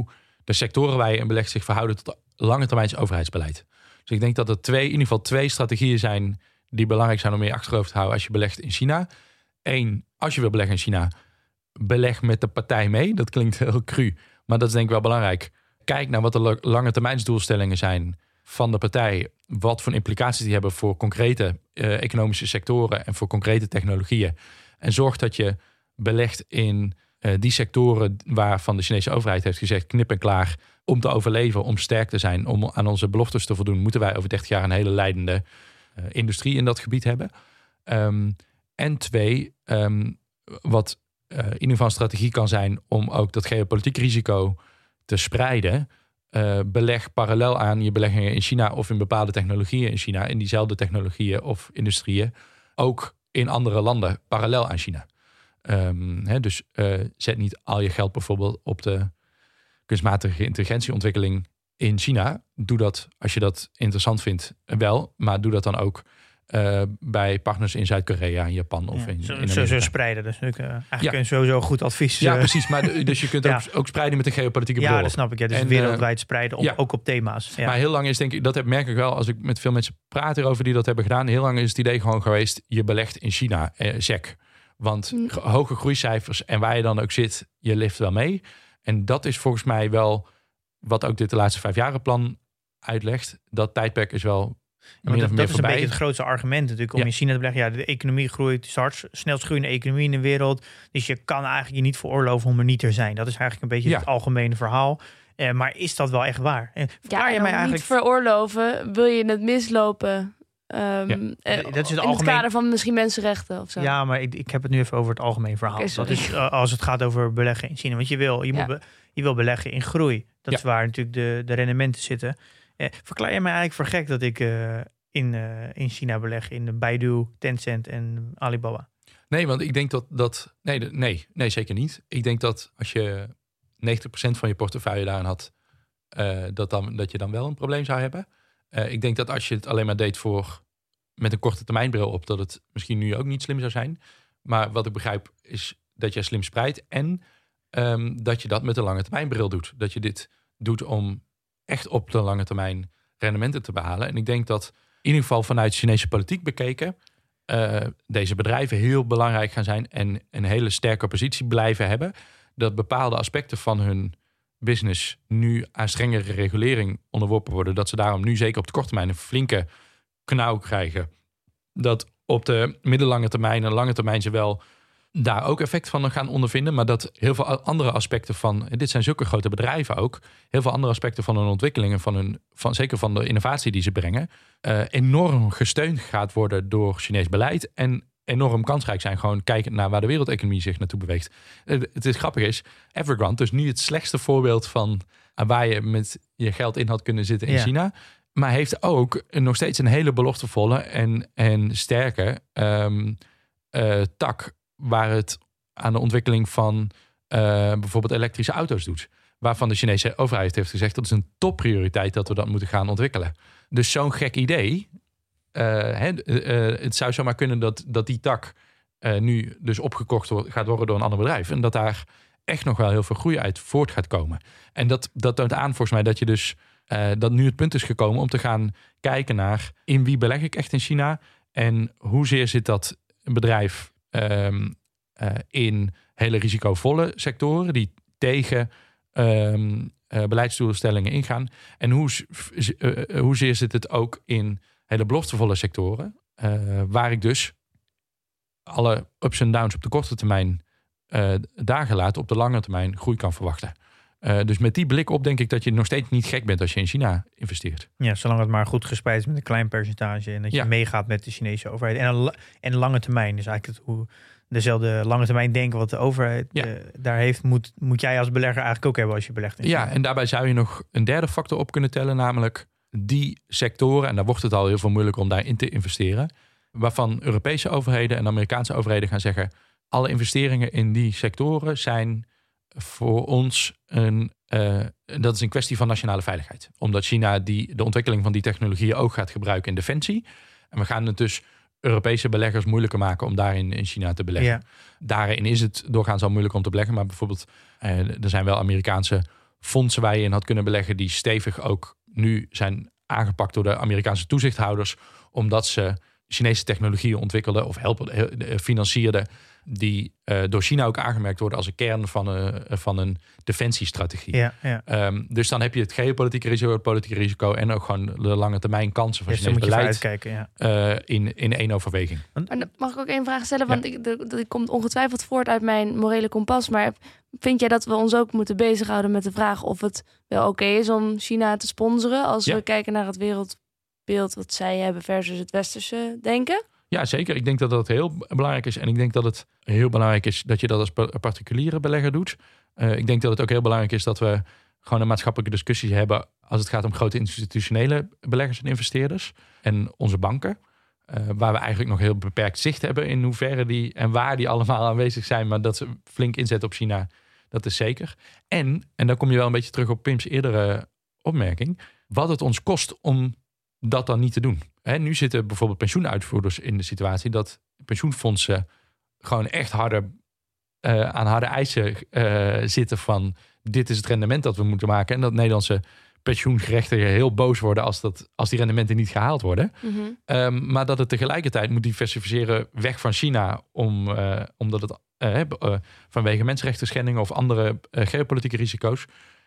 de sectoren waar je in belegt zich verhouden tot lange termijns overheidsbeleid. Dus ik denk dat er twee, in ieder geval twee strategieën zijn die belangrijk zijn om in je achterhoofd te houden als je belegt in China. Eén, als je wil beleggen in China, beleg met de partij mee. Dat klinkt heel cru, maar dat is denk ik wel belangrijk. Kijk naar wat de lange termijnsdoelstellingen zijn van de partij. Wat voor implicaties die hebben voor concrete uh, economische sectoren en voor concrete technologieën. En zorg dat je belegt in uh, die sectoren waarvan de Chinese overheid heeft gezegd knip en klaar. Om te overleven, om sterk te zijn, om aan onze beloftes te voldoen, moeten wij over dertig jaar een hele leidende uh, industrie in dat gebied hebben. Um, en twee, um, wat uh, in ieder geval een strategie kan zijn om ook dat geopolitiek risico te spreiden. Uh, beleg parallel aan je beleggingen in China of in bepaalde technologieën in China, in diezelfde technologieën of industrieën, ook in andere landen parallel aan China. Um, hè, dus uh, zet niet al je geld bijvoorbeeld op de kunstmatige intelligentieontwikkeling in China. Doe dat als je dat interessant vindt wel, maar doe dat dan ook uh, bij partners in Zuid-Korea, in Japan of ja, in, zo, in zo, zo spreiden. Dus uh, eigenlijk ja. een sowieso goed advies. Ja, uh, precies. Maar dus je kunt ja. ook, ook spreiden met de geopolitieke bril. Ja, dat snap ik. Ja. Dus en, wereldwijd spreiden, op, ja. ook op thema's. Ja. Maar heel lang is denk ik, dat heb, merk ik wel als ik met veel mensen praat hierover die dat hebben gedaan. Heel lang is het idee gewoon geweest, je belegt in China, eh, S E C. Want mm. hoge groeicijfers en waar je dan ook zit, je lift wel mee. En dat is volgens mij wel wat ook dit de laatste vijfjarenplan uitlegt. Dat tijdperk is wel Ja, dat, dat is een beetje het grootste argument natuurlijk om ja. in China te beleggen. Ja, de economie groeit, het is hard, snelst groeiende economie in de wereld. Dus je kan eigenlijk je niet veroorloven om er niet te zijn. Dat is eigenlijk een beetje ja. het algemene verhaal. Eh, maar is dat wel echt waar? En ja, je mij eigenlijk niet veroorloven, wil je het mislopen? Um, ja. eh, dat is het in algemeen... het kader van misschien mensenrechten of zo. Ja, maar ik, ik heb het nu even over het algemeen verhaal. Okay, dat is uh, als het gaat over beleggen in China. Want je wil, je ja. moet be, je wil beleggen in groei. Dat ja. is waar natuurlijk de, de rendementen zitten. Eh, verklaar je mij eigenlijk voor gek dat ik uh, in, uh, in China beleg in Baidu, Tencent en Alibaba? Nee, want ik denk dat... dat nee, nee, nee, zeker niet. Ik denk dat als je negentig procent van je portefeuille daarin had, uh, dat, dan, dat je dan wel een probleem zou hebben. Uh, ik denk dat als je het alleen maar deed voor met een korte termijnbril op, dat het misschien nu ook niet slim zou zijn. Maar wat ik begrijp is dat je slim spreidt en um, dat je dat met een lange termijnbril doet. Dat je dit doet om echt op de lange termijn rendementen te behalen. En ik denk dat in ieder geval vanuit Chinese politiek bekeken uh, deze bedrijven heel belangrijk gaan zijn en een hele sterke positie blijven hebben. Dat bepaalde aspecten van hun business nu aan strengere regulering onderworpen worden. Dat ze daarom nu zeker op de korte termijn een flinke knauw krijgen. Dat op de middellange termijn en lange termijn ze wel daar ook effect van gaan ondervinden. Maar dat heel veel andere aspecten van, dit zijn zulke grote bedrijven ook, heel veel andere aspecten van hun ontwikkelingen, van hun, van, zeker van de innovatie die ze brengen, uh, enorm gesteund gaat worden door Chinees beleid en enorm kansrijk zijn. Gewoon kijken naar waar de wereldeconomie zich naartoe beweegt. Uh, het is grappig is, Evergrande, dus nu het slechtste voorbeeld van uh, waar je met je geld in had kunnen zitten in ja. China, maar heeft ook nog steeds een hele beloftevolle en, en sterke um, uh, tak waar het aan de ontwikkeling van uh, bijvoorbeeld elektrische auto's doet. Waarvan de Chinese overheid heeft gezegd dat is een topprioriteit dat we dat moeten gaan ontwikkelen. Dus zo'n gek idee. Uh, hè, uh, het zou zomaar kunnen dat, dat die tak uh, nu dus opgekocht wordt, gaat worden door een ander bedrijf. En dat daar echt nog wel heel veel groei uit voort gaat komen. En dat, dat toont aan volgens mij dat je dus uh, dat nu het punt is gekomen om te gaan kijken naar in wie beleg ik echt in China en hoezeer zit dat bedrijf Um, uh, in hele risicovolle sectoren die tegen um, uh, beleidsdoelstellingen ingaan. En hoe, uh, hoezeer zit het ook in hele beloftevolle sectoren, uh, waar ik dus alle ups en downs op de korte termijn uh, daar gelaten, op de lange termijn groei kan verwachten. Uh, dus met die blik op denk ik dat je nog steeds niet gek bent als je in China investeert. Ja, zolang het maar goed gespreid is met een klein percentage en dat je ja. meegaat met de Chinese overheid. En een, en lange termijn, dus eigenlijk het, hoe dezelfde lange termijn denken wat de overheid ja. uh, daar heeft, moet, moet jij als belegger eigenlijk ook hebben als je belegt in China. Ja, en daarbij zou je nog een derde factor op kunnen tellen, namelijk die sectoren, en daar wordt het al heel veel moeilijker om daarin te investeren, waarvan Europese overheden en Amerikaanse overheden gaan zeggen, alle investeringen in die sectoren zijn voor ons een, uh, dat is een kwestie van nationale veiligheid. Omdat China die, de ontwikkeling van die technologieën ook gaat gebruiken in defensie. En we gaan het dus Europese beleggers moeilijker maken om daarin in China te beleggen. Ja. Daarin is het doorgaans al moeilijk om te beleggen. Maar bijvoorbeeld, uh, er zijn wel Amerikaanse fondsen waar je in had kunnen beleggen die stevig ook nu zijn aangepakt door de Amerikaanse toezichthouders, omdat ze Chinese technologieën ontwikkelden of helpen, financierden, die uh, door China ook aangemerkt worden als een kern van een, van een defensiestrategie. Ja, ja. Um, dus dan heb je het geopolitieke risico, het politieke risico en ook gewoon de lange termijn kansen van ja, Chinees beleid uitkijken, ja. uh, in, in één overweging. Maar mag ik ook één vraag stellen? Want ja. ik, dat, dat komt ongetwijfeld voort uit mijn morele kompas. Maar vind jij dat we ons ook moeten bezighouden met de vraag of het wel oké okay is om China te sponsoren als ja. we kijken naar het wereldbeeld wat zij hebben versus het westerse denken? Ja, zeker. Ik denk dat dat heel belangrijk is. En ik denk dat het heel belangrijk is dat je dat als particuliere belegger doet. Uh, ik denk dat het ook heel belangrijk is dat we gewoon een maatschappelijke discussie hebben als het gaat om grote institutionele beleggers en investeerders. En onze banken. Uh, waar we eigenlijk nog heel beperkt zicht hebben in hoeverre die en waar die allemaal aanwezig zijn. Maar dat ze flink inzetten op China, dat is zeker. En, en dan kom je wel een beetje terug op Pim's eerdere opmerking, wat het ons kost om dat dan niet te doen. He, nu zitten bijvoorbeeld pensioenuitvoerders in de situatie dat pensioenfondsen gewoon echt harde, uh, aan harde eisen uh, zitten van dit is het rendement dat we moeten maken. En dat Nederlandse pensioengerechtigden heel boos worden als, dat, als die rendementen niet gehaald worden. Mm-hmm. Um, maar dat het tegelijkertijd moet diversificeren weg van China om, uh, omdat het uh, uh, vanwege mensenrechten schendingen of andere uh, geopolitieke risico's.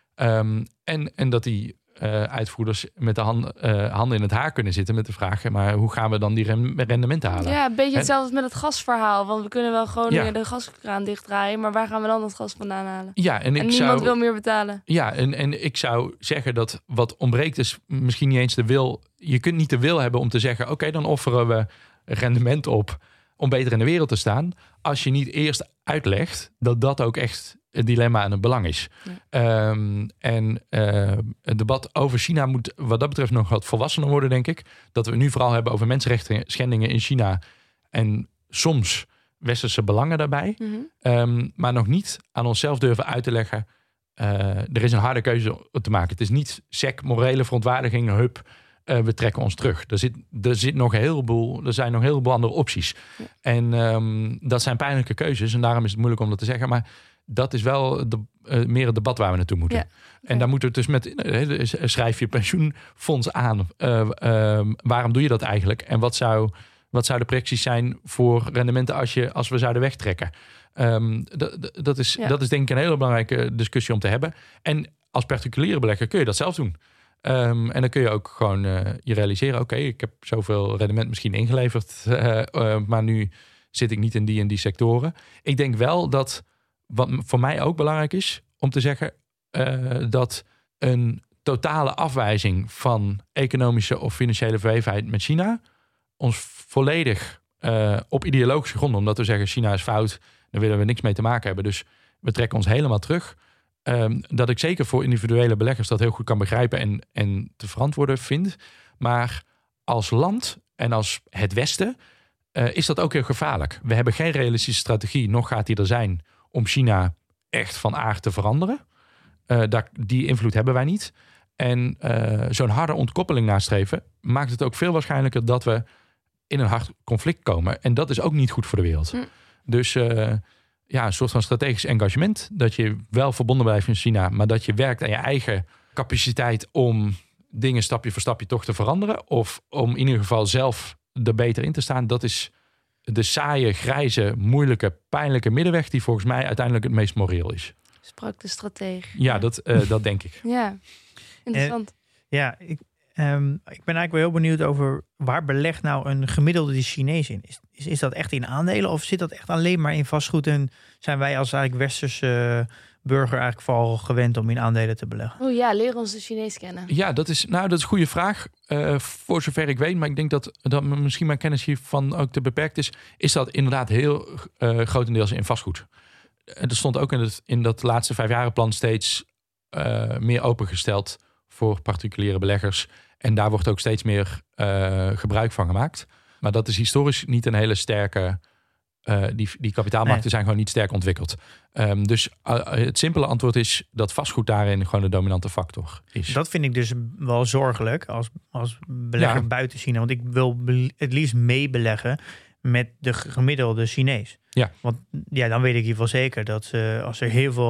Um, en, en dat die Uh, uitvoerders met de hand, uh, handen in het haar kunnen zitten met de vraag, maar hoe gaan we dan die rem- rendementen halen? Ja, een beetje en, hetzelfde met het gasverhaal. Want we kunnen wel gewoon ja. de gaskraan dichtdraaien, maar waar gaan we dan dat gas vandaan halen? Ja, en, ik en niemand zou, wil meer betalen. Ja, en, en ik zou zeggen dat wat ontbreekt is misschien niet eens de wil. Je kunt niet de wil hebben om te zeggen, oké, okay, dan offeren we rendement op om beter in de wereld te staan, als je niet eerst uitlegt dat dat ook echt het dilemma en het belang is. Ja. Um, en uh, het debat over China moet wat dat betreft nog wat volwassener worden, denk ik. Dat we nu vooral hebben over mensenrechten schendingen in China en soms westerse belangen daarbij. Mm-hmm. Um, maar nog niet aan onszelf durven uit te leggen. Uh, er is een harde keuze te maken. Het is niet sec, morele verontwaardiging, hup, uh, we trekken ons terug. Er, zit, er, zit nog een heleboel, er zijn nog een heleboel andere opties. Ja. En um, dat zijn pijnlijke keuzes en daarom is het moeilijk om dat te zeggen. Maar dat is wel de, uh, meer het debat waar we naartoe moeten. Ja. En ja. daar moeten we dus met, uh, schrijf je pensioenfonds aan. Uh, uh, waarom doe je dat eigenlijk? En wat zou, wat zou de projecties zijn voor rendementen als, je, als we zouden wegtrekken? Um, d- d- dat, is, ja. dat is denk ik een hele belangrijke discussie om te hebben. En als particuliere belegger kun je dat zelf doen. Um, en dan kun je ook gewoon uh, je realiseren, oké, okay, ik heb zoveel rendement misschien ingeleverd, uh, uh, maar nu zit ik niet in die en die sectoren. Ik denk wel dat wat voor mij ook belangrijk is om te zeggen uh, dat een totale afwijzing van economische of financiële verwevenheid met China ons volledig uh, op ideologische gronden, omdat we zeggen China is fout, daar willen we niks mee te maken hebben. Dus we trekken ons helemaal terug. Um, dat ik zeker voor individuele beleggers dat heel goed kan begrijpen en, en te verantwoorden vind. Maar als land en als het Westen uh, is dat ook heel gevaarlijk. We hebben geen realistische strategie, nog gaat die er zijn om China echt van aard te veranderen. Uh, daar, die invloed hebben wij niet. En uh, zo'n harde ontkoppeling nastreven maakt het ook veel waarschijnlijker dat we in een hard conflict komen. En dat is ook niet goed voor de wereld. Hm. Dus uh, ja, een soort van strategisch engagement. Dat je wel verbonden blijft met China, maar dat je werkt aan je eigen capaciteit om dingen stapje voor stapje toch te veranderen. Of om in ieder geval zelf er beter in te staan. Dat is de saaie, grijze, moeilijke, pijnlijke middenweg die volgens mij uiteindelijk het meest moreel is. Sprak de stratege. Ja, ja. Dat, uh, dat denk ik. Ja, interessant. Uh, ja, ik, um, ik ben eigenlijk wel heel benieuwd over waar belegt nou een gemiddelde Chinees in? Is, is, is dat echt in aandelen of zit dat echt alleen maar in vastgoed? En zijn wij als eigenlijk westerse uh, burger eigenlijk vooral gewend om in aandelen te beleggen? Oh ja, leer ons de Chinees kennen. Ja, dat is, nou, dat is een goede vraag. Uh, voor zover ik weet, maar ik denk dat, dat misschien mijn kennis hiervan ook te beperkt is, is dat inderdaad heel uh, grotendeels in vastgoed. En er stond ook in, het, in dat laatste vijfjarenplan steeds uh, meer opengesteld voor particuliere beleggers. En daar wordt ook steeds meer uh, gebruik van gemaakt. Maar dat is historisch niet een hele sterke... Uh, die, die kapitaalmarkten nee. zijn gewoon niet sterk ontwikkeld. Um, dus uh, het simpele antwoord is dat vastgoed daarin gewoon de dominante factor is. Dat vind ik dus wel zorgelijk als, als belegger ja. buiten China. Want ik wil be- het liefst meebeleggen met de gemiddelde Chinees. Ja. Want ja, dan weet ik in ieder geval zeker dat ze, als er heel veel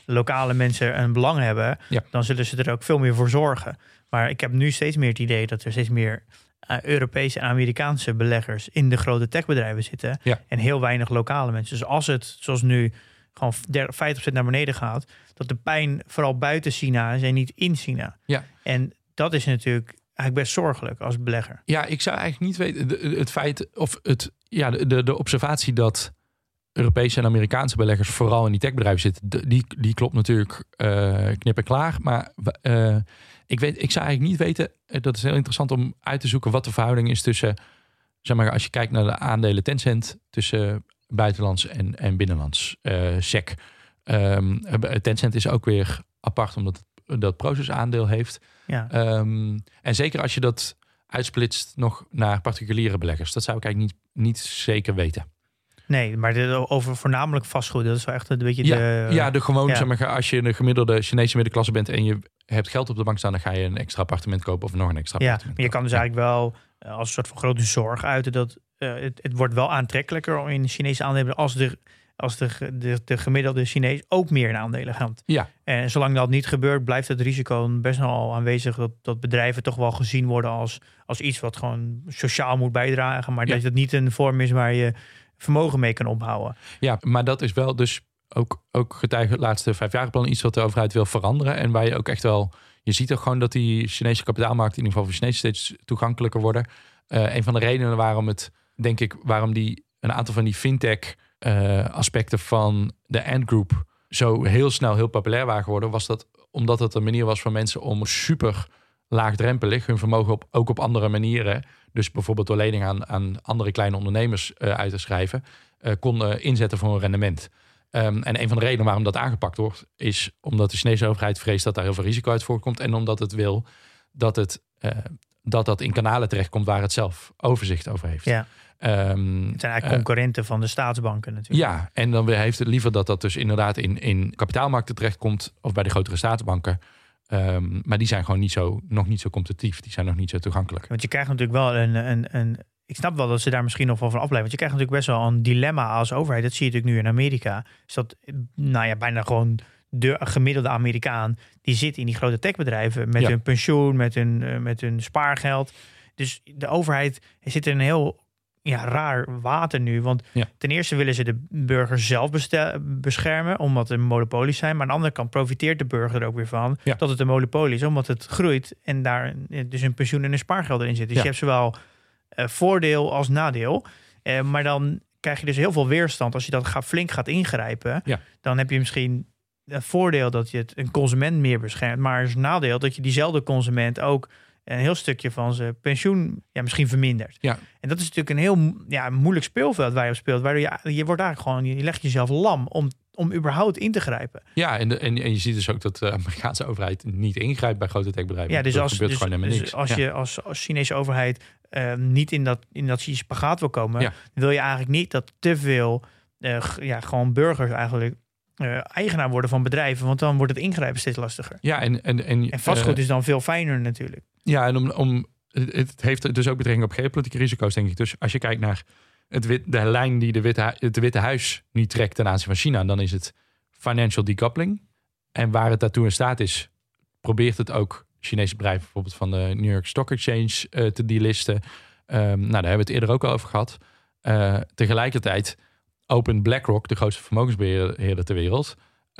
lokale mensen een belang hebben, ja. dan zullen ze er ook veel meer voor zorgen. Maar ik heb nu steeds meer het idee dat er steeds meer uh, Europese en Amerikaanse beleggers in de grote techbedrijven zitten. Ja. En heel weinig lokale mensen. Dus als het, zoals nu, gewoon vijftig procent naar beneden gaat, dat de pijn vooral buiten China is en niet in China. Ja. En dat is natuurlijk eigenlijk best zorgelijk als belegger. Ja, ik zou eigenlijk niet weten, de, het feit of het, ja, de, de observatie dat Europese en Amerikaanse beleggers vooral in die techbedrijven zitten, die, die klopt natuurlijk uh, knip en klaar. Maar uh, ik, weet, ik zou eigenlijk niet weten, dat is heel interessant om uit te zoeken wat de verhouding is tussen, zeg maar, als je kijkt naar de aandelen Tencent, tussen buitenlands en, en binnenlands uh, S E C. Um, Tencent is ook weer apart omdat het dat Prosus-aandeel heeft. Ja. Um, en zeker als je dat uitsplitst nog naar particuliere beleggers. Dat zou ik eigenlijk niet, niet zeker weten. Nee, maar dit over voornamelijk vastgoed. Dat is wel echt een beetje ja, de... Ja, de gewoon, ja. zeg maar, als je een gemiddelde Chinese middenklasse bent en je hebt geld op de bank staan, dan ga je een extra appartement kopen of nog een extra ja, appartement maar je kan dus ja. eigenlijk wel als een soort van grote zorg uiten dat uh, het, het wordt wel aantrekkelijker om in Chinese aandelen als de als de, de, de gemiddelde Chinees ook meer in aandelen gaat. Ja. En zolang dat niet gebeurt, blijft het risico best wel aanwezig dat, dat bedrijven toch wel gezien worden als, als iets wat gewoon sociaal moet bijdragen, maar ja. dat het niet een vorm is waar je vermogen mee kan ophouden. Ja, maar dat is wel dus ook, ook getuige het laatste vijfjarenplan iets wat de overheid wil veranderen en waar je ook echt wel, je ziet toch gewoon dat die Chinese kapitaalmarkt in ieder geval voor Chinezen steeds toegankelijker worden. Uh, een van de redenen waarom het, denk ik, waarom die een aantal van die fintech Uh, aspecten van de Ant Group zo heel snel heel populair waren geworden, was dat omdat het een manier was voor mensen om super laagdrempelig hun vermogen op, ook op andere manieren, dus bijvoorbeeld door lening aan, aan andere kleine ondernemers uh, uit te schrijven, uh, konden inzetten voor een rendement. Um, en een van de redenen waarom dat aangepakt wordt, is omdat de Chinese overheid vreest dat daar heel veel risico uit voortkomt en omdat het wil dat het uh, dat dat in kanalen terechtkomt waar het zelf overzicht over heeft. Ja. Um, het zijn eigenlijk concurrenten uh, van de staatsbanken natuurlijk. Ja, en dan heeft het liever dat dat dus inderdaad in, in kapitaalmarkten terechtkomt of bij de grotere staatsbanken. Um, maar die zijn gewoon niet zo, nog niet zo competitief. Die zijn nog niet zo toegankelijk. Want je krijgt natuurlijk wel een, een, een... Ik snap wel dat ze daar misschien nog wel van afblijven. Want je krijgt natuurlijk best wel een dilemma als overheid. Dat zie je natuurlijk nu in Amerika. Is dat, nou ja, bijna gewoon de gemiddelde Amerikaan die zit in die grote techbedrijven met ja. hun pensioen, met hun, uh, met hun spaargeld. Dus de overheid zit in een heel ja, raar water nu. Want ja. ten eerste willen ze de burgers zelf bestel- beschermen, omdat er monopolies zijn. Maar aan de andere kant profiteert de burger er ook weer van ja. dat het een monopolie is, omdat het groeit en daar dus een pensioen en een spaargeld in zit. Dus ja. je hebt zowel uh, voordeel als nadeel. Uh, maar dan krijg je dus heel veel weerstand. Als je dat gaat, flink gaat ingrijpen, ja. dan heb je misschien het voordeel dat je het een consument meer beschermt. Maar er is een nadeel dat je diezelfde consument ook een heel stukje van zijn pensioen ja, misschien vermindert. Ja. En dat is natuurlijk een heel ja, moeilijk speelveld waar je op speelt. Waardoor je, je wordt eigenlijk gewoon, je legt jezelf lam om, om überhaupt in te grijpen. Ja, en, de, en, en je ziet dus ook dat de Amerikaanse overheid niet ingrijpt bij grote techbedrijven. Ja, dus dat als, gebeurt dus, gewoon helemaal dus niks. als ja. je als, als Chinese overheid uh, niet in dat, in dat spagaat wil komen, ja. wil je eigenlijk niet dat te veel uh, ja, gewoon burgers eigenlijk Uh, eigenaar worden van bedrijven, want dan wordt het ingrijpen steeds lastiger. Ja, en, en, en, en vastgoed uh, is dan veel fijner natuurlijk. Ja, en om, om, het heeft dus ook betrekking op geopolitieke risico's, denk ik. Dus als je kijkt naar het wit, de lijn die de Witte, het Witte Huis nu trekt ten aanzien van China, dan is het financial decoupling. En waar het daartoe in staat is, probeert het ook Chinese bedrijven bijvoorbeeld van de New York Stock Exchange uh, te delisten. Um, nou, daar hebben we het eerder ook al over gehad. Uh, tegelijkertijd opent BlackRock, de grootste vermogensbeheerder ter wereld,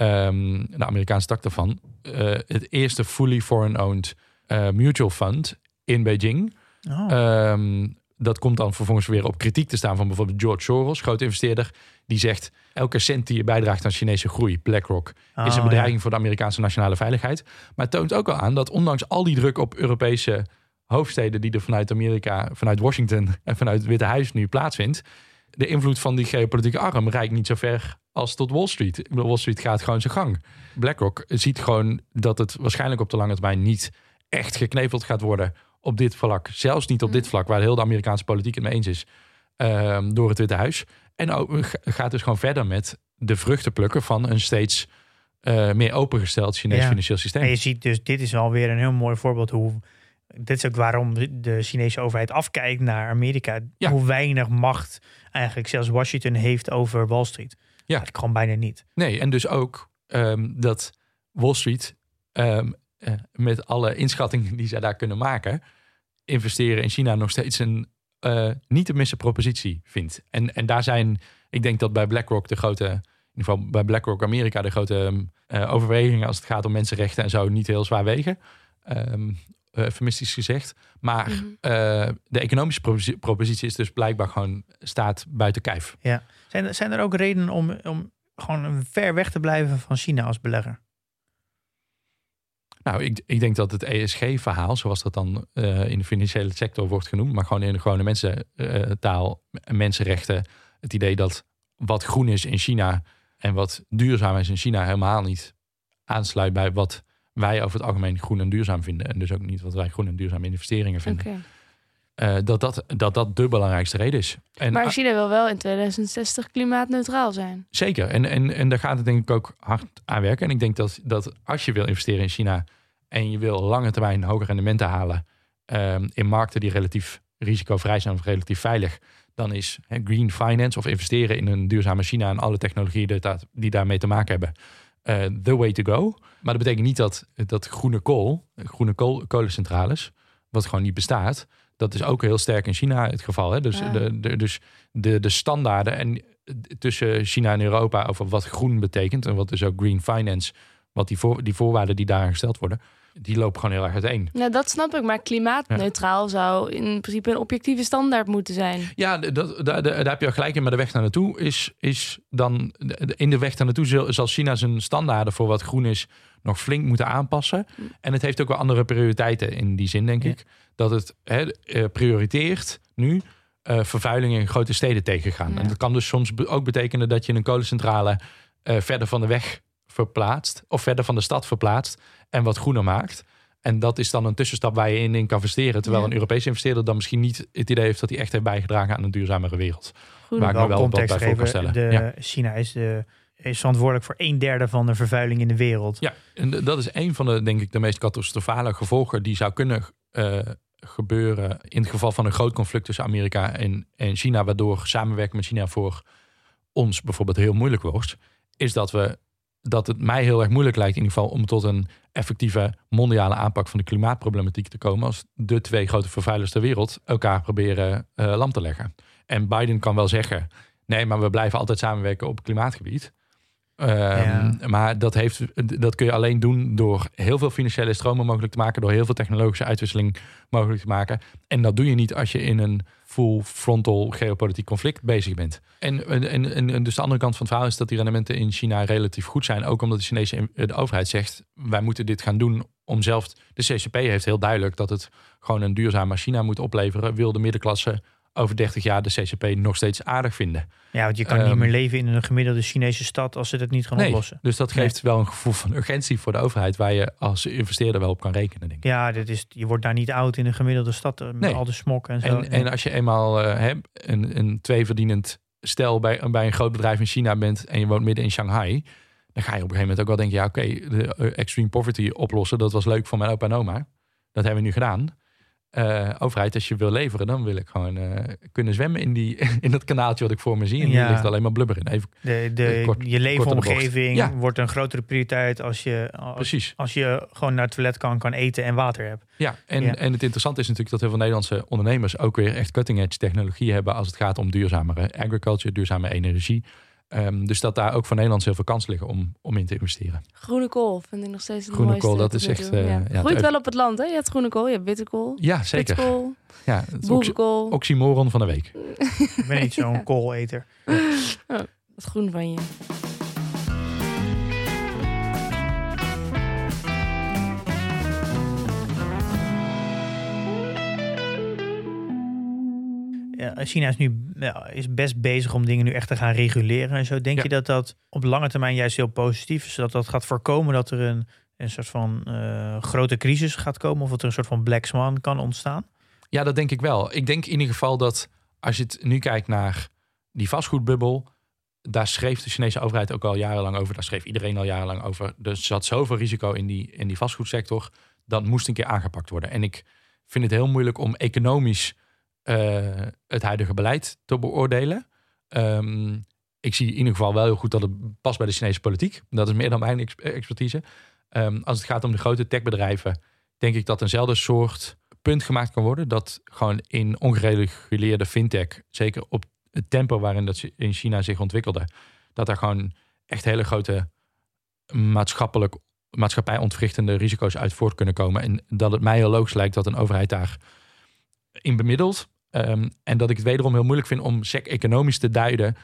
um, de Amerikaanse tak daarvan, uh, het eerste fully foreign-owned uh, mutual fund in Beijing. Oh. Um, dat komt dan vervolgens weer op kritiek te staan van bijvoorbeeld George Soros, grote investeerder, die zegt, elke cent die je bijdraagt aan Chinese groei, BlackRock, oh, is een bedreiging ja. voor de Amerikaanse nationale veiligheid. Maar het toont ook al aan dat ondanks al die druk op Europese hoofdsteden die er vanuit Amerika, vanuit Washington en vanuit het Witte Huis nu plaatsvindt, de invloed van die geopolitieke arm reikt niet zo ver als tot Wall Street. Wall Street gaat gewoon zijn gang. BlackRock ziet gewoon dat het waarschijnlijk op de lange termijn niet echt gekneveld gaat worden op dit vlak. Zelfs niet op dit vlak, waar heel de Amerikaanse politiek het mee eens is, um, door het Witte Huis. En ook, gaat dus gewoon verder met de vruchten plukken van een steeds uh, meer opengesteld Chinees ja. financieel systeem. En je ziet dus, dit is alweer een heel mooi voorbeeld hoe, dit is ook waarom de Chinese overheid afkijkt naar Amerika. Ja. Hoe weinig macht eigenlijk zelfs Washington heeft over Wall Street. Ja. Eigenlijk gewoon bijna niet. Nee, en dus ook um, dat Wall Street um, uh, met alle inschattingen die zij daar kunnen maken, investeren in China nog steeds een uh, niet te missen propositie vindt. En, en daar zijn, ik denk dat bij BlackRock de grote, in ieder geval bij BlackRock Amerika, de grote uh, overwegingen als het gaat om mensenrechten en zo niet heel zwaar wegen. Um, eufemistisch gezegd. Maar mm-hmm. uh, de economische propositie, propositie is dus blijkbaar gewoon staat buiten kijf. Ja. Zijn, zijn er ook redenen om, om gewoon ver weg te blijven van China als belegger? Nou, ik, ik denk dat het E S G-verhaal, zoals dat dan uh, in de financiële sector wordt genoemd, maar gewoon in de gewone mensentaal, uh, mensenrechten, het idee dat wat groen is in China en wat duurzaam is in China helemaal niet aansluit bij wat wij over het algemeen groen en duurzaam vinden. En dus ook niet wat wij groen en duurzame investeringen vinden. Okay. Uh, dat, dat, dat dat de belangrijkste reden is. En maar China wil wel in tweeduizend zestig klimaatneutraal zijn. Zeker. En, en, en daar gaat het denk ik ook hard aan werken. En ik denk dat, dat als je wil investeren in China en je wil lange termijn hoge rendementen halen uh, in markten die relatief risicovrij zijn of relatief veilig, dan is he, green finance of investeren in een duurzame China en alle technologieën die, dat, die daarmee te maken hebben, uh, the way to go. Maar dat betekent niet dat, dat groene kool, groene kool, kolencentrales, wat gewoon niet bestaat, dat is ook heel sterk in China het geval. Hè? Dus, ja. de, de, dus de, de standaarden en tussen China en Europa over wat groen betekent en wat dus ook green finance, wat die, voor, die voorwaarden die daaraan gesteld worden, die lopen gewoon heel erg uiteen. Ja, dat snap ik. Maar klimaatneutraal ja. zou in principe een objectieve standaard moeten zijn. Ja, dat, daar, daar heb je ook gelijk in. Maar de weg daar naartoe is, is dan, in de weg daar naartoe zal China zijn standaarden voor wat groen is nog flink moeten aanpassen. En het heeft ook wel andere prioriteiten in die zin, denk ja. ik. Dat het he, prioriteert nu uh, vervuiling in grote steden tegengaan. Ja. En dat kan dus soms ook betekenen dat je een kolencentrale uh, verder van de weg verplaatst of verder van de stad verplaatst en wat groener maakt. En dat is dan een tussenstap waar je in, in kan investeren. Terwijl ja. een Europese investeerder dan misschien niet het idee heeft dat hij echt heeft bijgedragen aan een duurzamere wereld. Goed, waar ik me wel wat bij voor kan stellen. De, ja. China is, de, is verantwoordelijk voor een derde van de vervuiling in de wereld. Ja, en dat is een van de, denk ik, de meest catastrofale gevolgen die zou kunnen uh, gebeuren in het geval van een groot conflict tussen Amerika en, en China, waardoor samenwerken met China voor ons bijvoorbeeld heel moeilijk wordt, is dat we dat het mij heel erg moeilijk lijkt in ieder geval om tot een effectieve mondiale aanpak van de klimaatproblematiek te komen als de twee grote vervuilers ter wereld elkaar proberen uh, lam te leggen. En Biden kan wel zeggen, nee, maar we blijven altijd samenwerken op klimaatgebied. Um, ja. Maar dat, heeft, dat kun je alleen doen door heel veel financiële stromen mogelijk te maken, door heel veel technologische uitwisseling mogelijk te maken. En dat doe je niet als je in een full frontal geopolitiek conflict bezig bent. En, en, en, en dus de andere kant van het verhaal is dat die rendementen in China relatief goed zijn. Ook omdat de Chinese de overheid zegt, wij moeten dit gaan doen om zelf. De C C P heeft heel duidelijk dat het gewoon een duurzame China moet opleveren. Wil de middenklasse over dertig jaar de C C P nog steeds aardig vinden. Ja, want je kan um, niet meer leven in een gemiddelde Chinese stad als ze dat niet gaan nee, oplossen. Dus dat geeft nee. wel een gevoel van urgentie voor de overheid waar je als investeerder wel op kan rekenen, denk ik. Ja, dat is, je wordt daar niet oud in een gemiddelde stad met nee. al de smok en zo. En, nee. en als je eenmaal uh, he, een, een tweeverdienend stel bij, bij een groot bedrijf in China bent en je woont midden in Shanghai, dan ga je op een gegeven moment ook wel denken, ja oké, okay, de uh, extreme poverty oplossen, dat was leuk voor mijn opa en oma. Dat hebben we nu gedaan. Uh, overheid, als je wil leveren, dan wil ik gewoon uh, kunnen zwemmen in, die, in dat kanaaltje wat ik voor me zie. En ja. hier ligt alleen maar blubber in. Even, de, de, kort, je leefomgeving ja. wordt een grotere prioriteit als je, als, Precies. als je gewoon naar het toilet kan, kan eten en water hebt. Ja, en, ja. en het interessante is natuurlijk dat heel veel Nederlandse ondernemers ook weer echt cutting-edge technologie hebben als het gaat om duurzamere agriculture, duurzame energie. Um, dus dat daar ook voor Nederlands heel veel kansen liggen om, om in te investeren. Groene kool vind ik nog steeds het groene mooiste. Kool, dat is echt... Uh, ja. Ja, groeit wel op het land, hè? Je hebt groene kool, je hebt witte kool. Ja, zeker. Pitskool, ja, boerenkool. Oxymoron van de week. Ik ben niet zo'n kooleter. Oh, wat groen van je. China is nu ja, is best bezig om dingen nu echt te gaan reguleren en zo. Denk ja. je dat dat op lange termijn juist heel positief is? Zodat dat gaat voorkomen dat er een, een soort van uh, grote crisis gaat komen? Of dat er een soort van black swan kan ontstaan? Ja, dat denk ik wel. Ik denk in ieder geval dat als je het nu kijkt naar die vastgoedbubbel, daar schreef de Chinese overheid ook al jarenlang over. Daar schreef iedereen al jarenlang over. Er zat zoveel risico in die, in die vastgoedsector. Dat moest een keer aangepakt worden. En ik vind het heel moeilijk om economisch Uh, het huidige beleid te beoordelen. Um, ik zie in ieder geval wel heel goed dat het past bij de Chinese politiek. Dat is meer dan mijn ex- expertise. Um, als het gaat om de grote techbedrijven, denk ik dat eenzelfde soort punt gemaakt kan worden. Dat gewoon in ongereguleerde fintech, zeker op het tempo waarin dat in China zich ontwikkelde, dat daar gewoon echt hele grote maatschappelijk, maatschappij-ontwrichtende risico's uit voort kunnen komen. En dat het mij heel logisch lijkt dat een overheid daar in bemiddelt. Um, en dat ik het wederom heel moeilijk vind om sec economisch te duiden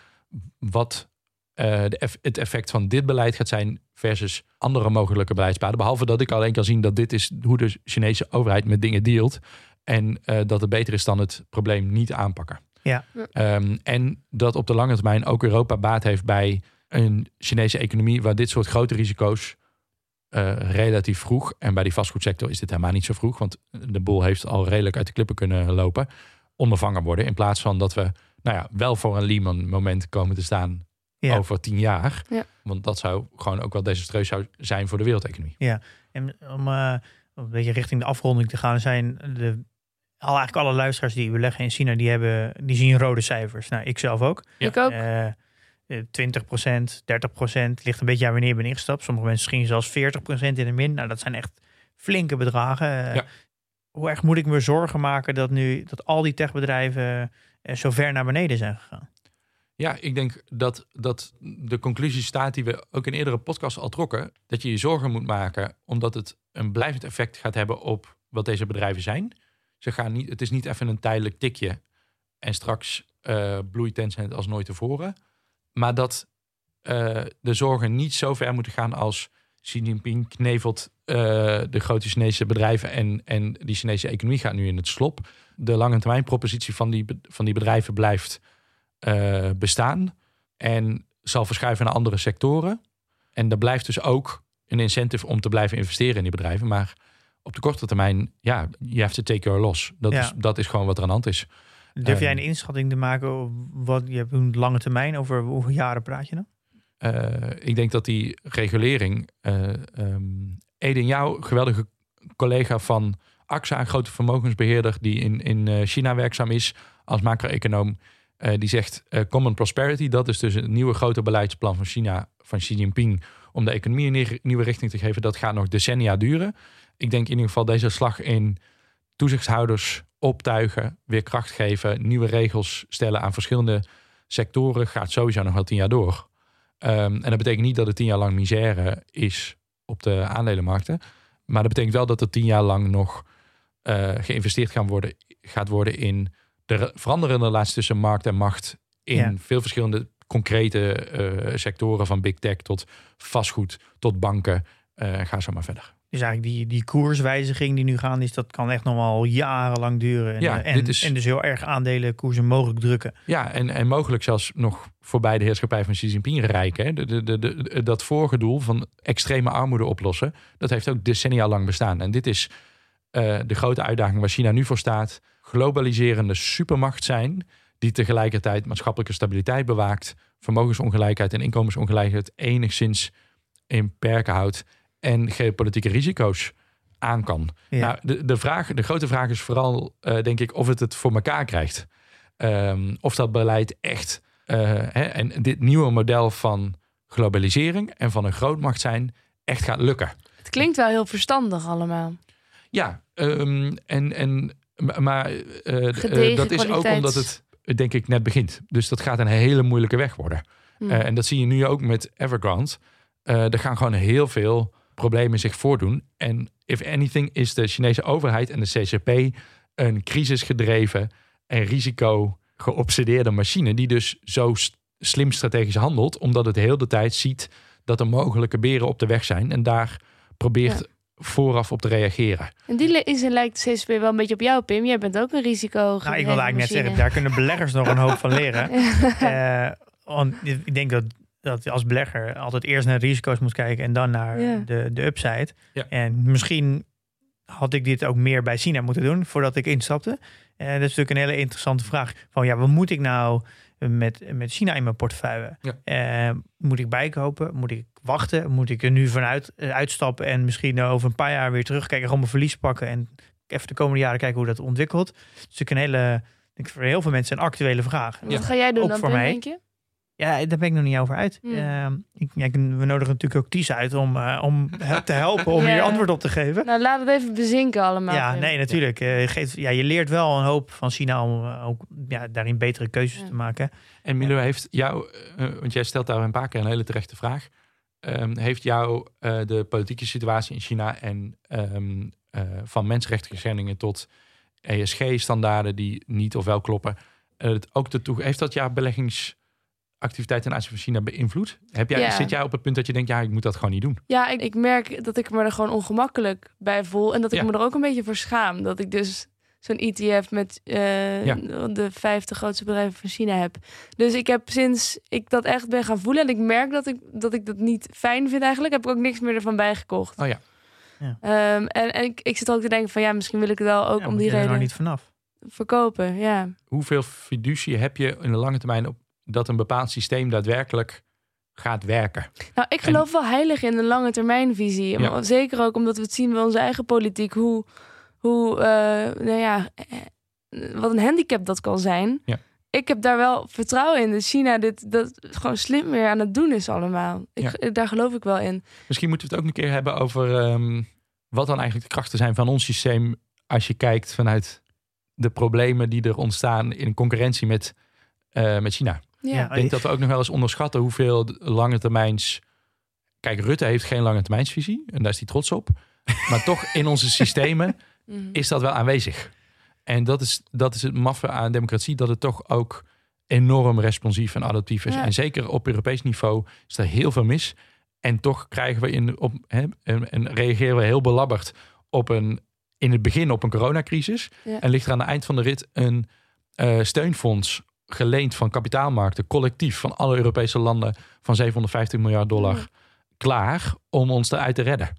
wat uh, de eff- het effect van dit beleid gaat zijn versus andere mogelijke beleidspaden. Behalve dat ik alleen kan zien dat dit is hoe de Chinese overheid met dingen dealt. En uh, dat het beter is dan het probleem niet aanpakken. Ja. Um, en dat op de lange termijn ook Europa baat heeft bij een Chinese economie waar dit soort grote risico's uh, relatief vroeg, en bij die vastgoedsector is dit helemaal niet zo vroeg, want de boel heeft al redelijk uit de klippen kunnen lopen, ondervangen worden. In plaats van dat we nou ja, wel voor een Lehman moment komen te staan ja. over tien jaar. Ja. Want dat zou gewoon ook wel desastreus zou zijn voor de wereldeconomie. Ja, en om uh, een beetje richting de afronding te gaan, zijn de al eigenlijk alle luisteraars die we leggen in China, die hebben, die zien rode cijfers. Nou, ik zelf ook. Ja. Ik ook. Uh, twintig procent, dertig procent, ligt een beetje aan wanneer je bent ingestapt. Sommige mensen misschien zelfs veertig procent in de min. Nou, dat zijn echt flinke bedragen. Uh, ja. Hoe erg moet ik me zorgen maken dat nu dat al die techbedrijven uh, zo ver naar beneden zijn gegaan? Ja, ik denk dat, dat de conclusie staat die we ook in eerdere podcasts al trokken. Dat je je zorgen moet maken omdat het een blijvend effect gaat hebben op wat deze bedrijven zijn. Ze gaan niet, het is niet even een tijdelijk tikje en straks uh, bloeit Tencent als nooit tevoren. Maar dat uh, de zorgen niet zo ver moeten gaan als Xi Jinping knevelt uh, de grote Chinese bedrijven en, en die Chinese economie gaat nu in het slop. De lange termijn propositie van die, van die bedrijven blijft uh, bestaan en zal verschuiven naar andere sectoren. En er blijft dus ook een incentive om te blijven investeren in die bedrijven. Maar op de korte termijn, ja, you have to take your loss. Dat, ja. is, dat is gewoon wat er aan de hand is. Durf jij een inschatting te maken? Wat, je hebt een lange termijn, over hoeveel jaren praat je dan? Uh, ik denk dat die regulering, uh, um, Eden, jouw geweldige collega van A X A, een grote vermogensbeheerder die in, in China werkzaam is als macro-econoom, uh, die zegt uh, Common Prosperity, dat is dus een nieuwe grote beleidsplan van China, van Xi Jinping, om de economie een nieuwe richting te geven. Dat gaat nog decennia duren. Ik denk in ieder geval deze slag in toezichthouders optuigen, weer kracht geven, nieuwe regels stellen aan verschillende sectoren, gaat sowieso nog wel tien jaar door. Um, en dat betekent niet dat het tien jaar lang misère is op de aandelenmarkten. Maar dat betekent wel dat er tien jaar lang nog uh, geïnvesteerd gaan worden, gaat worden in de veranderende relatie tussen markt en macht in ja. veel verschillende concrete uh, sectoren, van big tech tot vastgoed, tot banken. Uh, ga zo maar verder. Dus eigenlijk die, die koerswijziging die nu gaan is, dat kan echt nog wel jarenlang duren. En, ja, en, dit is, en dus heel erg aandelenkoersen mogelijk drukken. Ja, en, en mogelijk zelfs nog voorbij de heerschappij van Xi Jinping bereiken. Hè. De, de, de, de, dat vorige doel van extreme armoede oplossen, dat heeft ook decennia lang bestaan. En dit is uh, de grote uitdaging waar China nu voor staat. Globaliserende supermacht zijn, die tegelijkertijd maatschappelijke stabiliteit bewaakt, vermogensongelijkheid en inkomensongelijkheid enigszins in perken houdt en geopolitieke risico's aan kan. Ja. Nou, de, de, vraag, de grote vraag is vooral, uh, denk ik, of het het voor elkaar krijgt. Um, of dat beleid echt, uh, hè, en dit nieuwe model van globalisering en van een grootmacht zijn, echt gaat lukken. Het klinkt wel heel verstandig allemaal. Ja, um, en, en, maar uh, uh, dat is ook omdat het, denk ik, net begint. Dus dat gaat een hele moeilijke weg worden. Hmm. Uh, en dat zie je nu ook met Evergrande. Uh, er gaan gewoon heel veel problemen zich voordoen. En if anything is de Chinese overheid en de C C P een crisisgedreven en risico geobsedeerde machine die dus zo st- slim strategisch handelt, omdat het heel de tijd ziet dat er mogelijke beren op de weg zijn en daar probeert ja. vooraf op te reageren. En die is en lijkt de C C P wel een beetje op jou, Pim. Jij bent ook een risico. Nou, ik wil eigenlijk net zeggen, daar kunnen beleggers nog een hoop van leren. ja. uh, want ik denk dat dat je als belegger altijd eerst naar de risico's moet kijken en dan naar ja. de, de upside. Ja. En misschien had ik dit ook meer bij China moeten doen voordat ik instapte. En dat is natuurlijk een hele interessante vraag. Van ja, wat moet ik nou met, met China in mijn portefeuille? Ja. Uh, moet ik bijkopen? Moet ik wachten? Moet ik er nu vanuit uh, uitstappen en misschien over een paar jaar weer terugkijken, gewoon mijn verlies pakken en even de komende jaren kijken hoe dat ontwikkelt? Dat is natuurlijk een hele, denk ik, voor heel veel mensen een actuele vraag. Wat ja. ga jij doen ook dan, voor Pim, mij? Denk je? Ja, daar ben ik nog niet over uit. Hmm. Uh, ik, ja, we nodigen natuurlijk ook Ties uit om, uh, om te helpen, om ja. hier antwoord op te geven. Nou, laat het even bezinken allemaal. Ja, nee, natuurlijk. Uh, geeft, ja, je leert wel een hoop van China om uh, ook ja, daarin betere keuzes ja. te maken. En Milo, ja. heeft jou, uh, want jij stelt daar een paar keer een hele terechte vraag. Um, heeft jou uh, de politieke situatie in China en um, uh, van mensenrechten schendingen tot E S G-standaarden die niet of wel kloppen, uh, ook ertoe, heeft dat jouw beleggingsactiviteit ten aanzien van China beïnvloed? Heb jij, ja. Zit jij op het punt dat je denkt, ja, ik moet dat gewoon niet doen? Ja, ik, ik merk dat ik me er gewoon ongemakkelijk bij voel en dat ik ja. me er ook een beetje voor schaam. Dat ik dus zo'n E T F met uh, ja. de vijftig grootste bedrijven van China heb. Dus ik heb sinds ik dat echt ben gaan voelen en ik merk dat ik dat, ik dat niet fijn vind eigenlijk, heb ik ook niks meer ervan bijgekocht. Oh ja. Ja. Um, en en ik, ik zit ook te denken van ja, misschien wil ik het wel ook ja, om die reden er nou niet vanaf verkopen. Ja. Hoeveel fiducie heb je in de lange termijn op dat een bepaald systeem daadwerkelijk gaat werken? Nou, ik geloof en... wel heilig in de lange termijn visie. Ja. Zeker ook omdat we het zien bij onze eigen politiek hoe hoe uh, nou ja, wat een handicap dat kan zijn. Ja. Ik heb daar wel vertrouwen in dat China dit dat gewoon slim weer aan het doen is allemaal. Ik, ja. Daar geloof ik wel in. Misschien moeten we het ook een keer hebben over um, wat dan eigenlijk de krachten zijn van ons systeem als je kijkt vanuit de problemen die er ontstaan in concurrentie met, uh, met China. Ja. Ik denk dat we ook nog wel eens onderschatten hoeveel lange termijns... Kijk, Rutte heeft geen lange termijnsvisie en daar is hij trots op. Maar toch in onze systemen is dat wel aanwezig. En dat is, dat is het maffe aan democratie, dat het toch ook enorm responsief en adaptief is. Ja. En zeker op Europees niveau is er heel veel mis. En toch krijgen we in, op, hè, en, en reageren we heel belabberd op een, in het begin op een coronacrisis. Ja. En ligt er aan het eind van de rit een uh, steunfonds geleend van kapitaalmarkten, collectief van alle Europese landen van zevenhonderdvijftig miljard dollar ja. klaar om ons eruit te redden.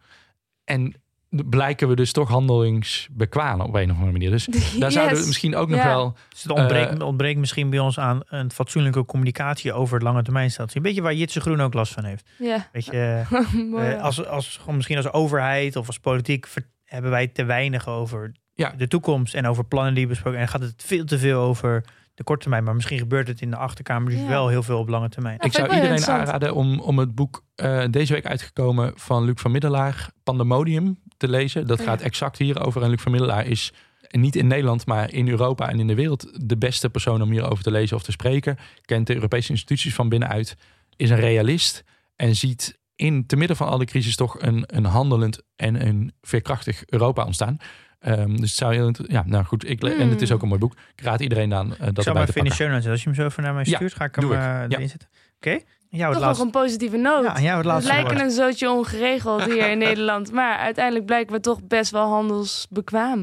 En blijken we dus toch handelingsbekwaam op een of andere manier. Dus daar yes. zouden we misschien ook nog ja. wel... Dus het ontbreekt, uh, ontbreekt misschien bij ons aan een fatsoenlijke communicatie over het lange termijn strategie. Een beetje waar Jitse Groen ook last van heeft. Ja. Weet je, uh, als, als, gewoon misschien als overheid of als politiek ver, hebben wij te weinig over ja. de toekomst en over plannen die besproken. En gaat het veel te veel over de korte termijn. Maar misschien gebeurt het in de achterkamer dus ja. wel heel veel op lange termijn. Ja, ik zou iedereen aanraden om, om het boek uh, deze week uitgekomen van Luc van Middelaar, Pandemonium, te lezen. Dat gaat exact hierover. En Luc van Middelaar is niet in Nederland, maar in Europa en in de wereld de beste persoon om hierover te lezen of te spreken. Kent de Europese instituties van binnenuit. Is een realist en ziet in te midden van alle crisis toch een, een handelend en een veerkrachtig Europa ontstaan. Um, dus het zou heel ja, nou goed. Ik, mm. En het is ook een mooi boek. Ik raad iedereen aan uh, dat erbij te pakken. Ik zal maar finishen. Als je hem zo even naar mij stuurt, ja, ga ik hem uh, erin ja. zetten. Oké. Okay. Toch nog een positieve noot. Ja, jou het we lijken woord. een zootje ongeregeld hier in Nederland. Maar uiteindelijk blijken we toch best wel handelsbekwaam.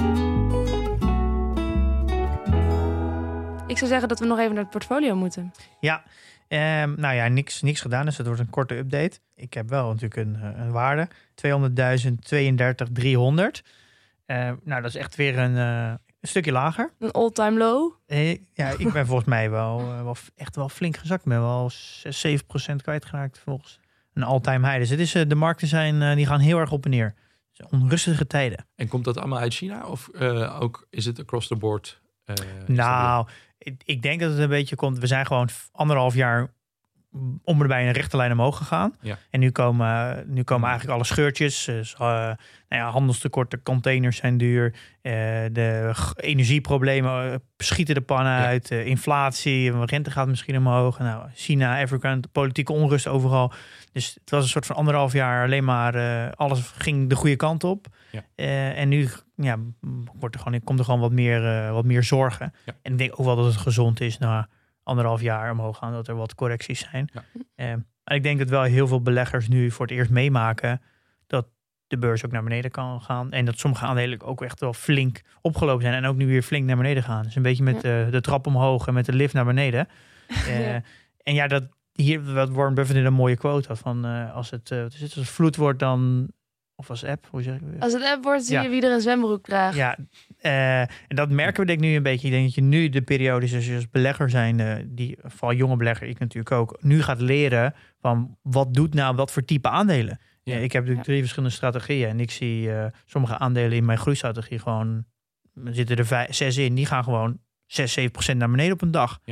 Ik zou zeggen dat we nog even naar het portfolio moeten. Ja, um, nou ja, niks, niks gedaan. Dus dat wordt een korte update. Ik heb wel natuurlijk een, een waarde. tweehonderdduizend tweeëndertig driehonderd. Uh, nou, dat is echt weer een... Uh, Een stukje lager. Een all-time low? Eh, ja, ik ben volgens mij wel, uh, wel echt wel flink gezakt. Ik ben wel zes, zeven procent kwijtgeraakt volgens een all-time high. Dus het is, uh, de markten zijn, uh, die gaan heel erg op en neer. Dus onrustige tijden. En komt dat allemaal uit China? Of uh, ook is het across the board? Uh, nou, ik, ik denk dat het een beetje komt. We zijn gewoon anderhalf jaar om erbij een rechte lijn omhoog gegaan. Ja. En nu komen, nu komen eigenlijk alle scheurtjes. Dus, uh, nou ja, handelstekorten, containers zijn duur. Uh, de energieproblemen uh, schieten de pannen ja. uit. Uh, inflatie, rente gaat misschien omhoog. Nou, China, Afrika, politieke onrust overal. Dus het was een soort van anderhalf jaar alleen maar... Uh, alles ging de goede kant op. Ja. Uh, en nu ja, wordt er gewoon, komt er gewoon wat meer, uh, wat meer zorgen. Ja. En ik denk ook wel dat het gezond is... Nou, anderhalf jaar omhoog gaan, dat er wat correcties zijn. Ja. Uh, en ik denk dat wel heel veel beleggers nu voor het eerst meemaken dat de beurs ook naar beneden kan gaan. En dat sommige aandelen ook echt wel flink opgelopen zijn en ook nu weer flink naar beneden gaan. Dus een beetje met ja. uh, de trap omhoog en met de lift naar beneden. Uh, ja. En ja, dat hier wat Warren Buffett in een mooie quote had van uh, als het, uh, als het vloed wordt dan... Of als app, hoe zeg ik het? Als het app wordt, zie ja. je wie er een zwembroek draagt. Ja, uh, en dat merken we denk ik nu een beetje. Ik denk dat je nu de periode is als je als belegger zijn, uh, die vooral jonge belegger, ik natuurlijk ook, nu gaat leren van wat doet nou wat voor type aandelen. Ja. Uh, ik heb natuurlijk ja. drie verschillende strategieën en ik zie uh, sommige aandelen in mijn groeistrategie gewoon, er zitten er vijf, zes in, die gaan gewoon zes, zeven procent naar beneden op een dag. Ja.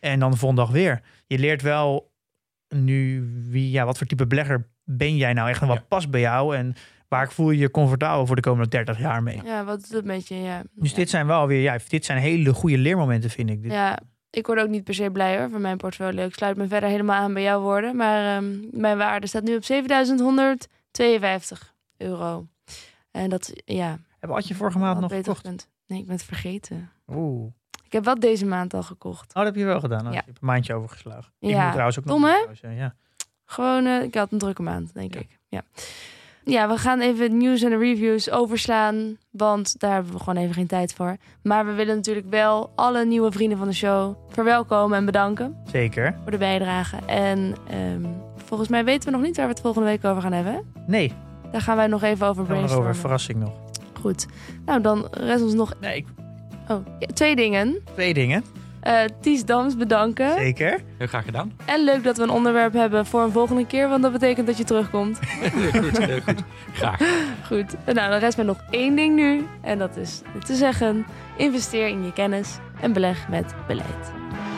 En dan de volgende dag weer. Je leert wel nu wie, ja, wat voor type belegger ben jij nou echt en wat ja. past bij jou en waar voel je je comfortabel voor de komende dertig jaar mee. Ja, wat is dat met je, ja. Dus ja. dit zijn wel weer, ja, dit zijn hele goede leermomenten, vind ik. Dit. Ja, ik word ook niet per se blij hoor van mijn portfolio. Ik sluit me verder helemaal aan bij jouw woorden, maar um, mijn waarde staat nu op zevenduizend honderdtweeënvijftig euro. En dat, ja. Had je vorige maand nog gekocht? Kunt. Nee, ik ben het vergeten. Oeh. Ik heb wat deze maand al gekocht. Oh, dat heb je wel gedaan. Oh, ja. Je hebt een maandje overgeslagen. Ja. Ik moet trouwens ook nog. Tom, hè? Trouwens, ja. Gewoon, uh, ik had een drukke maand, denk ja. ik. Ja. Ja, we gaan even het nieuws en de reviews overslaan, want daar hebben we gewoon even geen tijd voor. Maar we willen natuurlijk wel alle nieuwe vrienden van de show verwelkomen en bedanken. Zeker. Voor de bijdrage. En um, volgens mij weten we nog niet waar we het volgende week over gaan hebben. Hè? Nee. Daar gaan wij nog even over brainstormen. Over verrassing nog. Goed. Nou, dan rest ons nog... Nee, ik... Oh, ja, twee dingen. Twee dingen. Uh, Ties Dams bedanken. Zeker. Heel graag gedaan. En leuk dat we een onderwerp hebben voor een volgende keer, want dat betekent dat je terugkomt. Heel goed, heel goed. Graag. Goed. Nou, dan rest mij nog één ding nu. En dat is te zeggen, investeer in je kennis en beleg met beleid.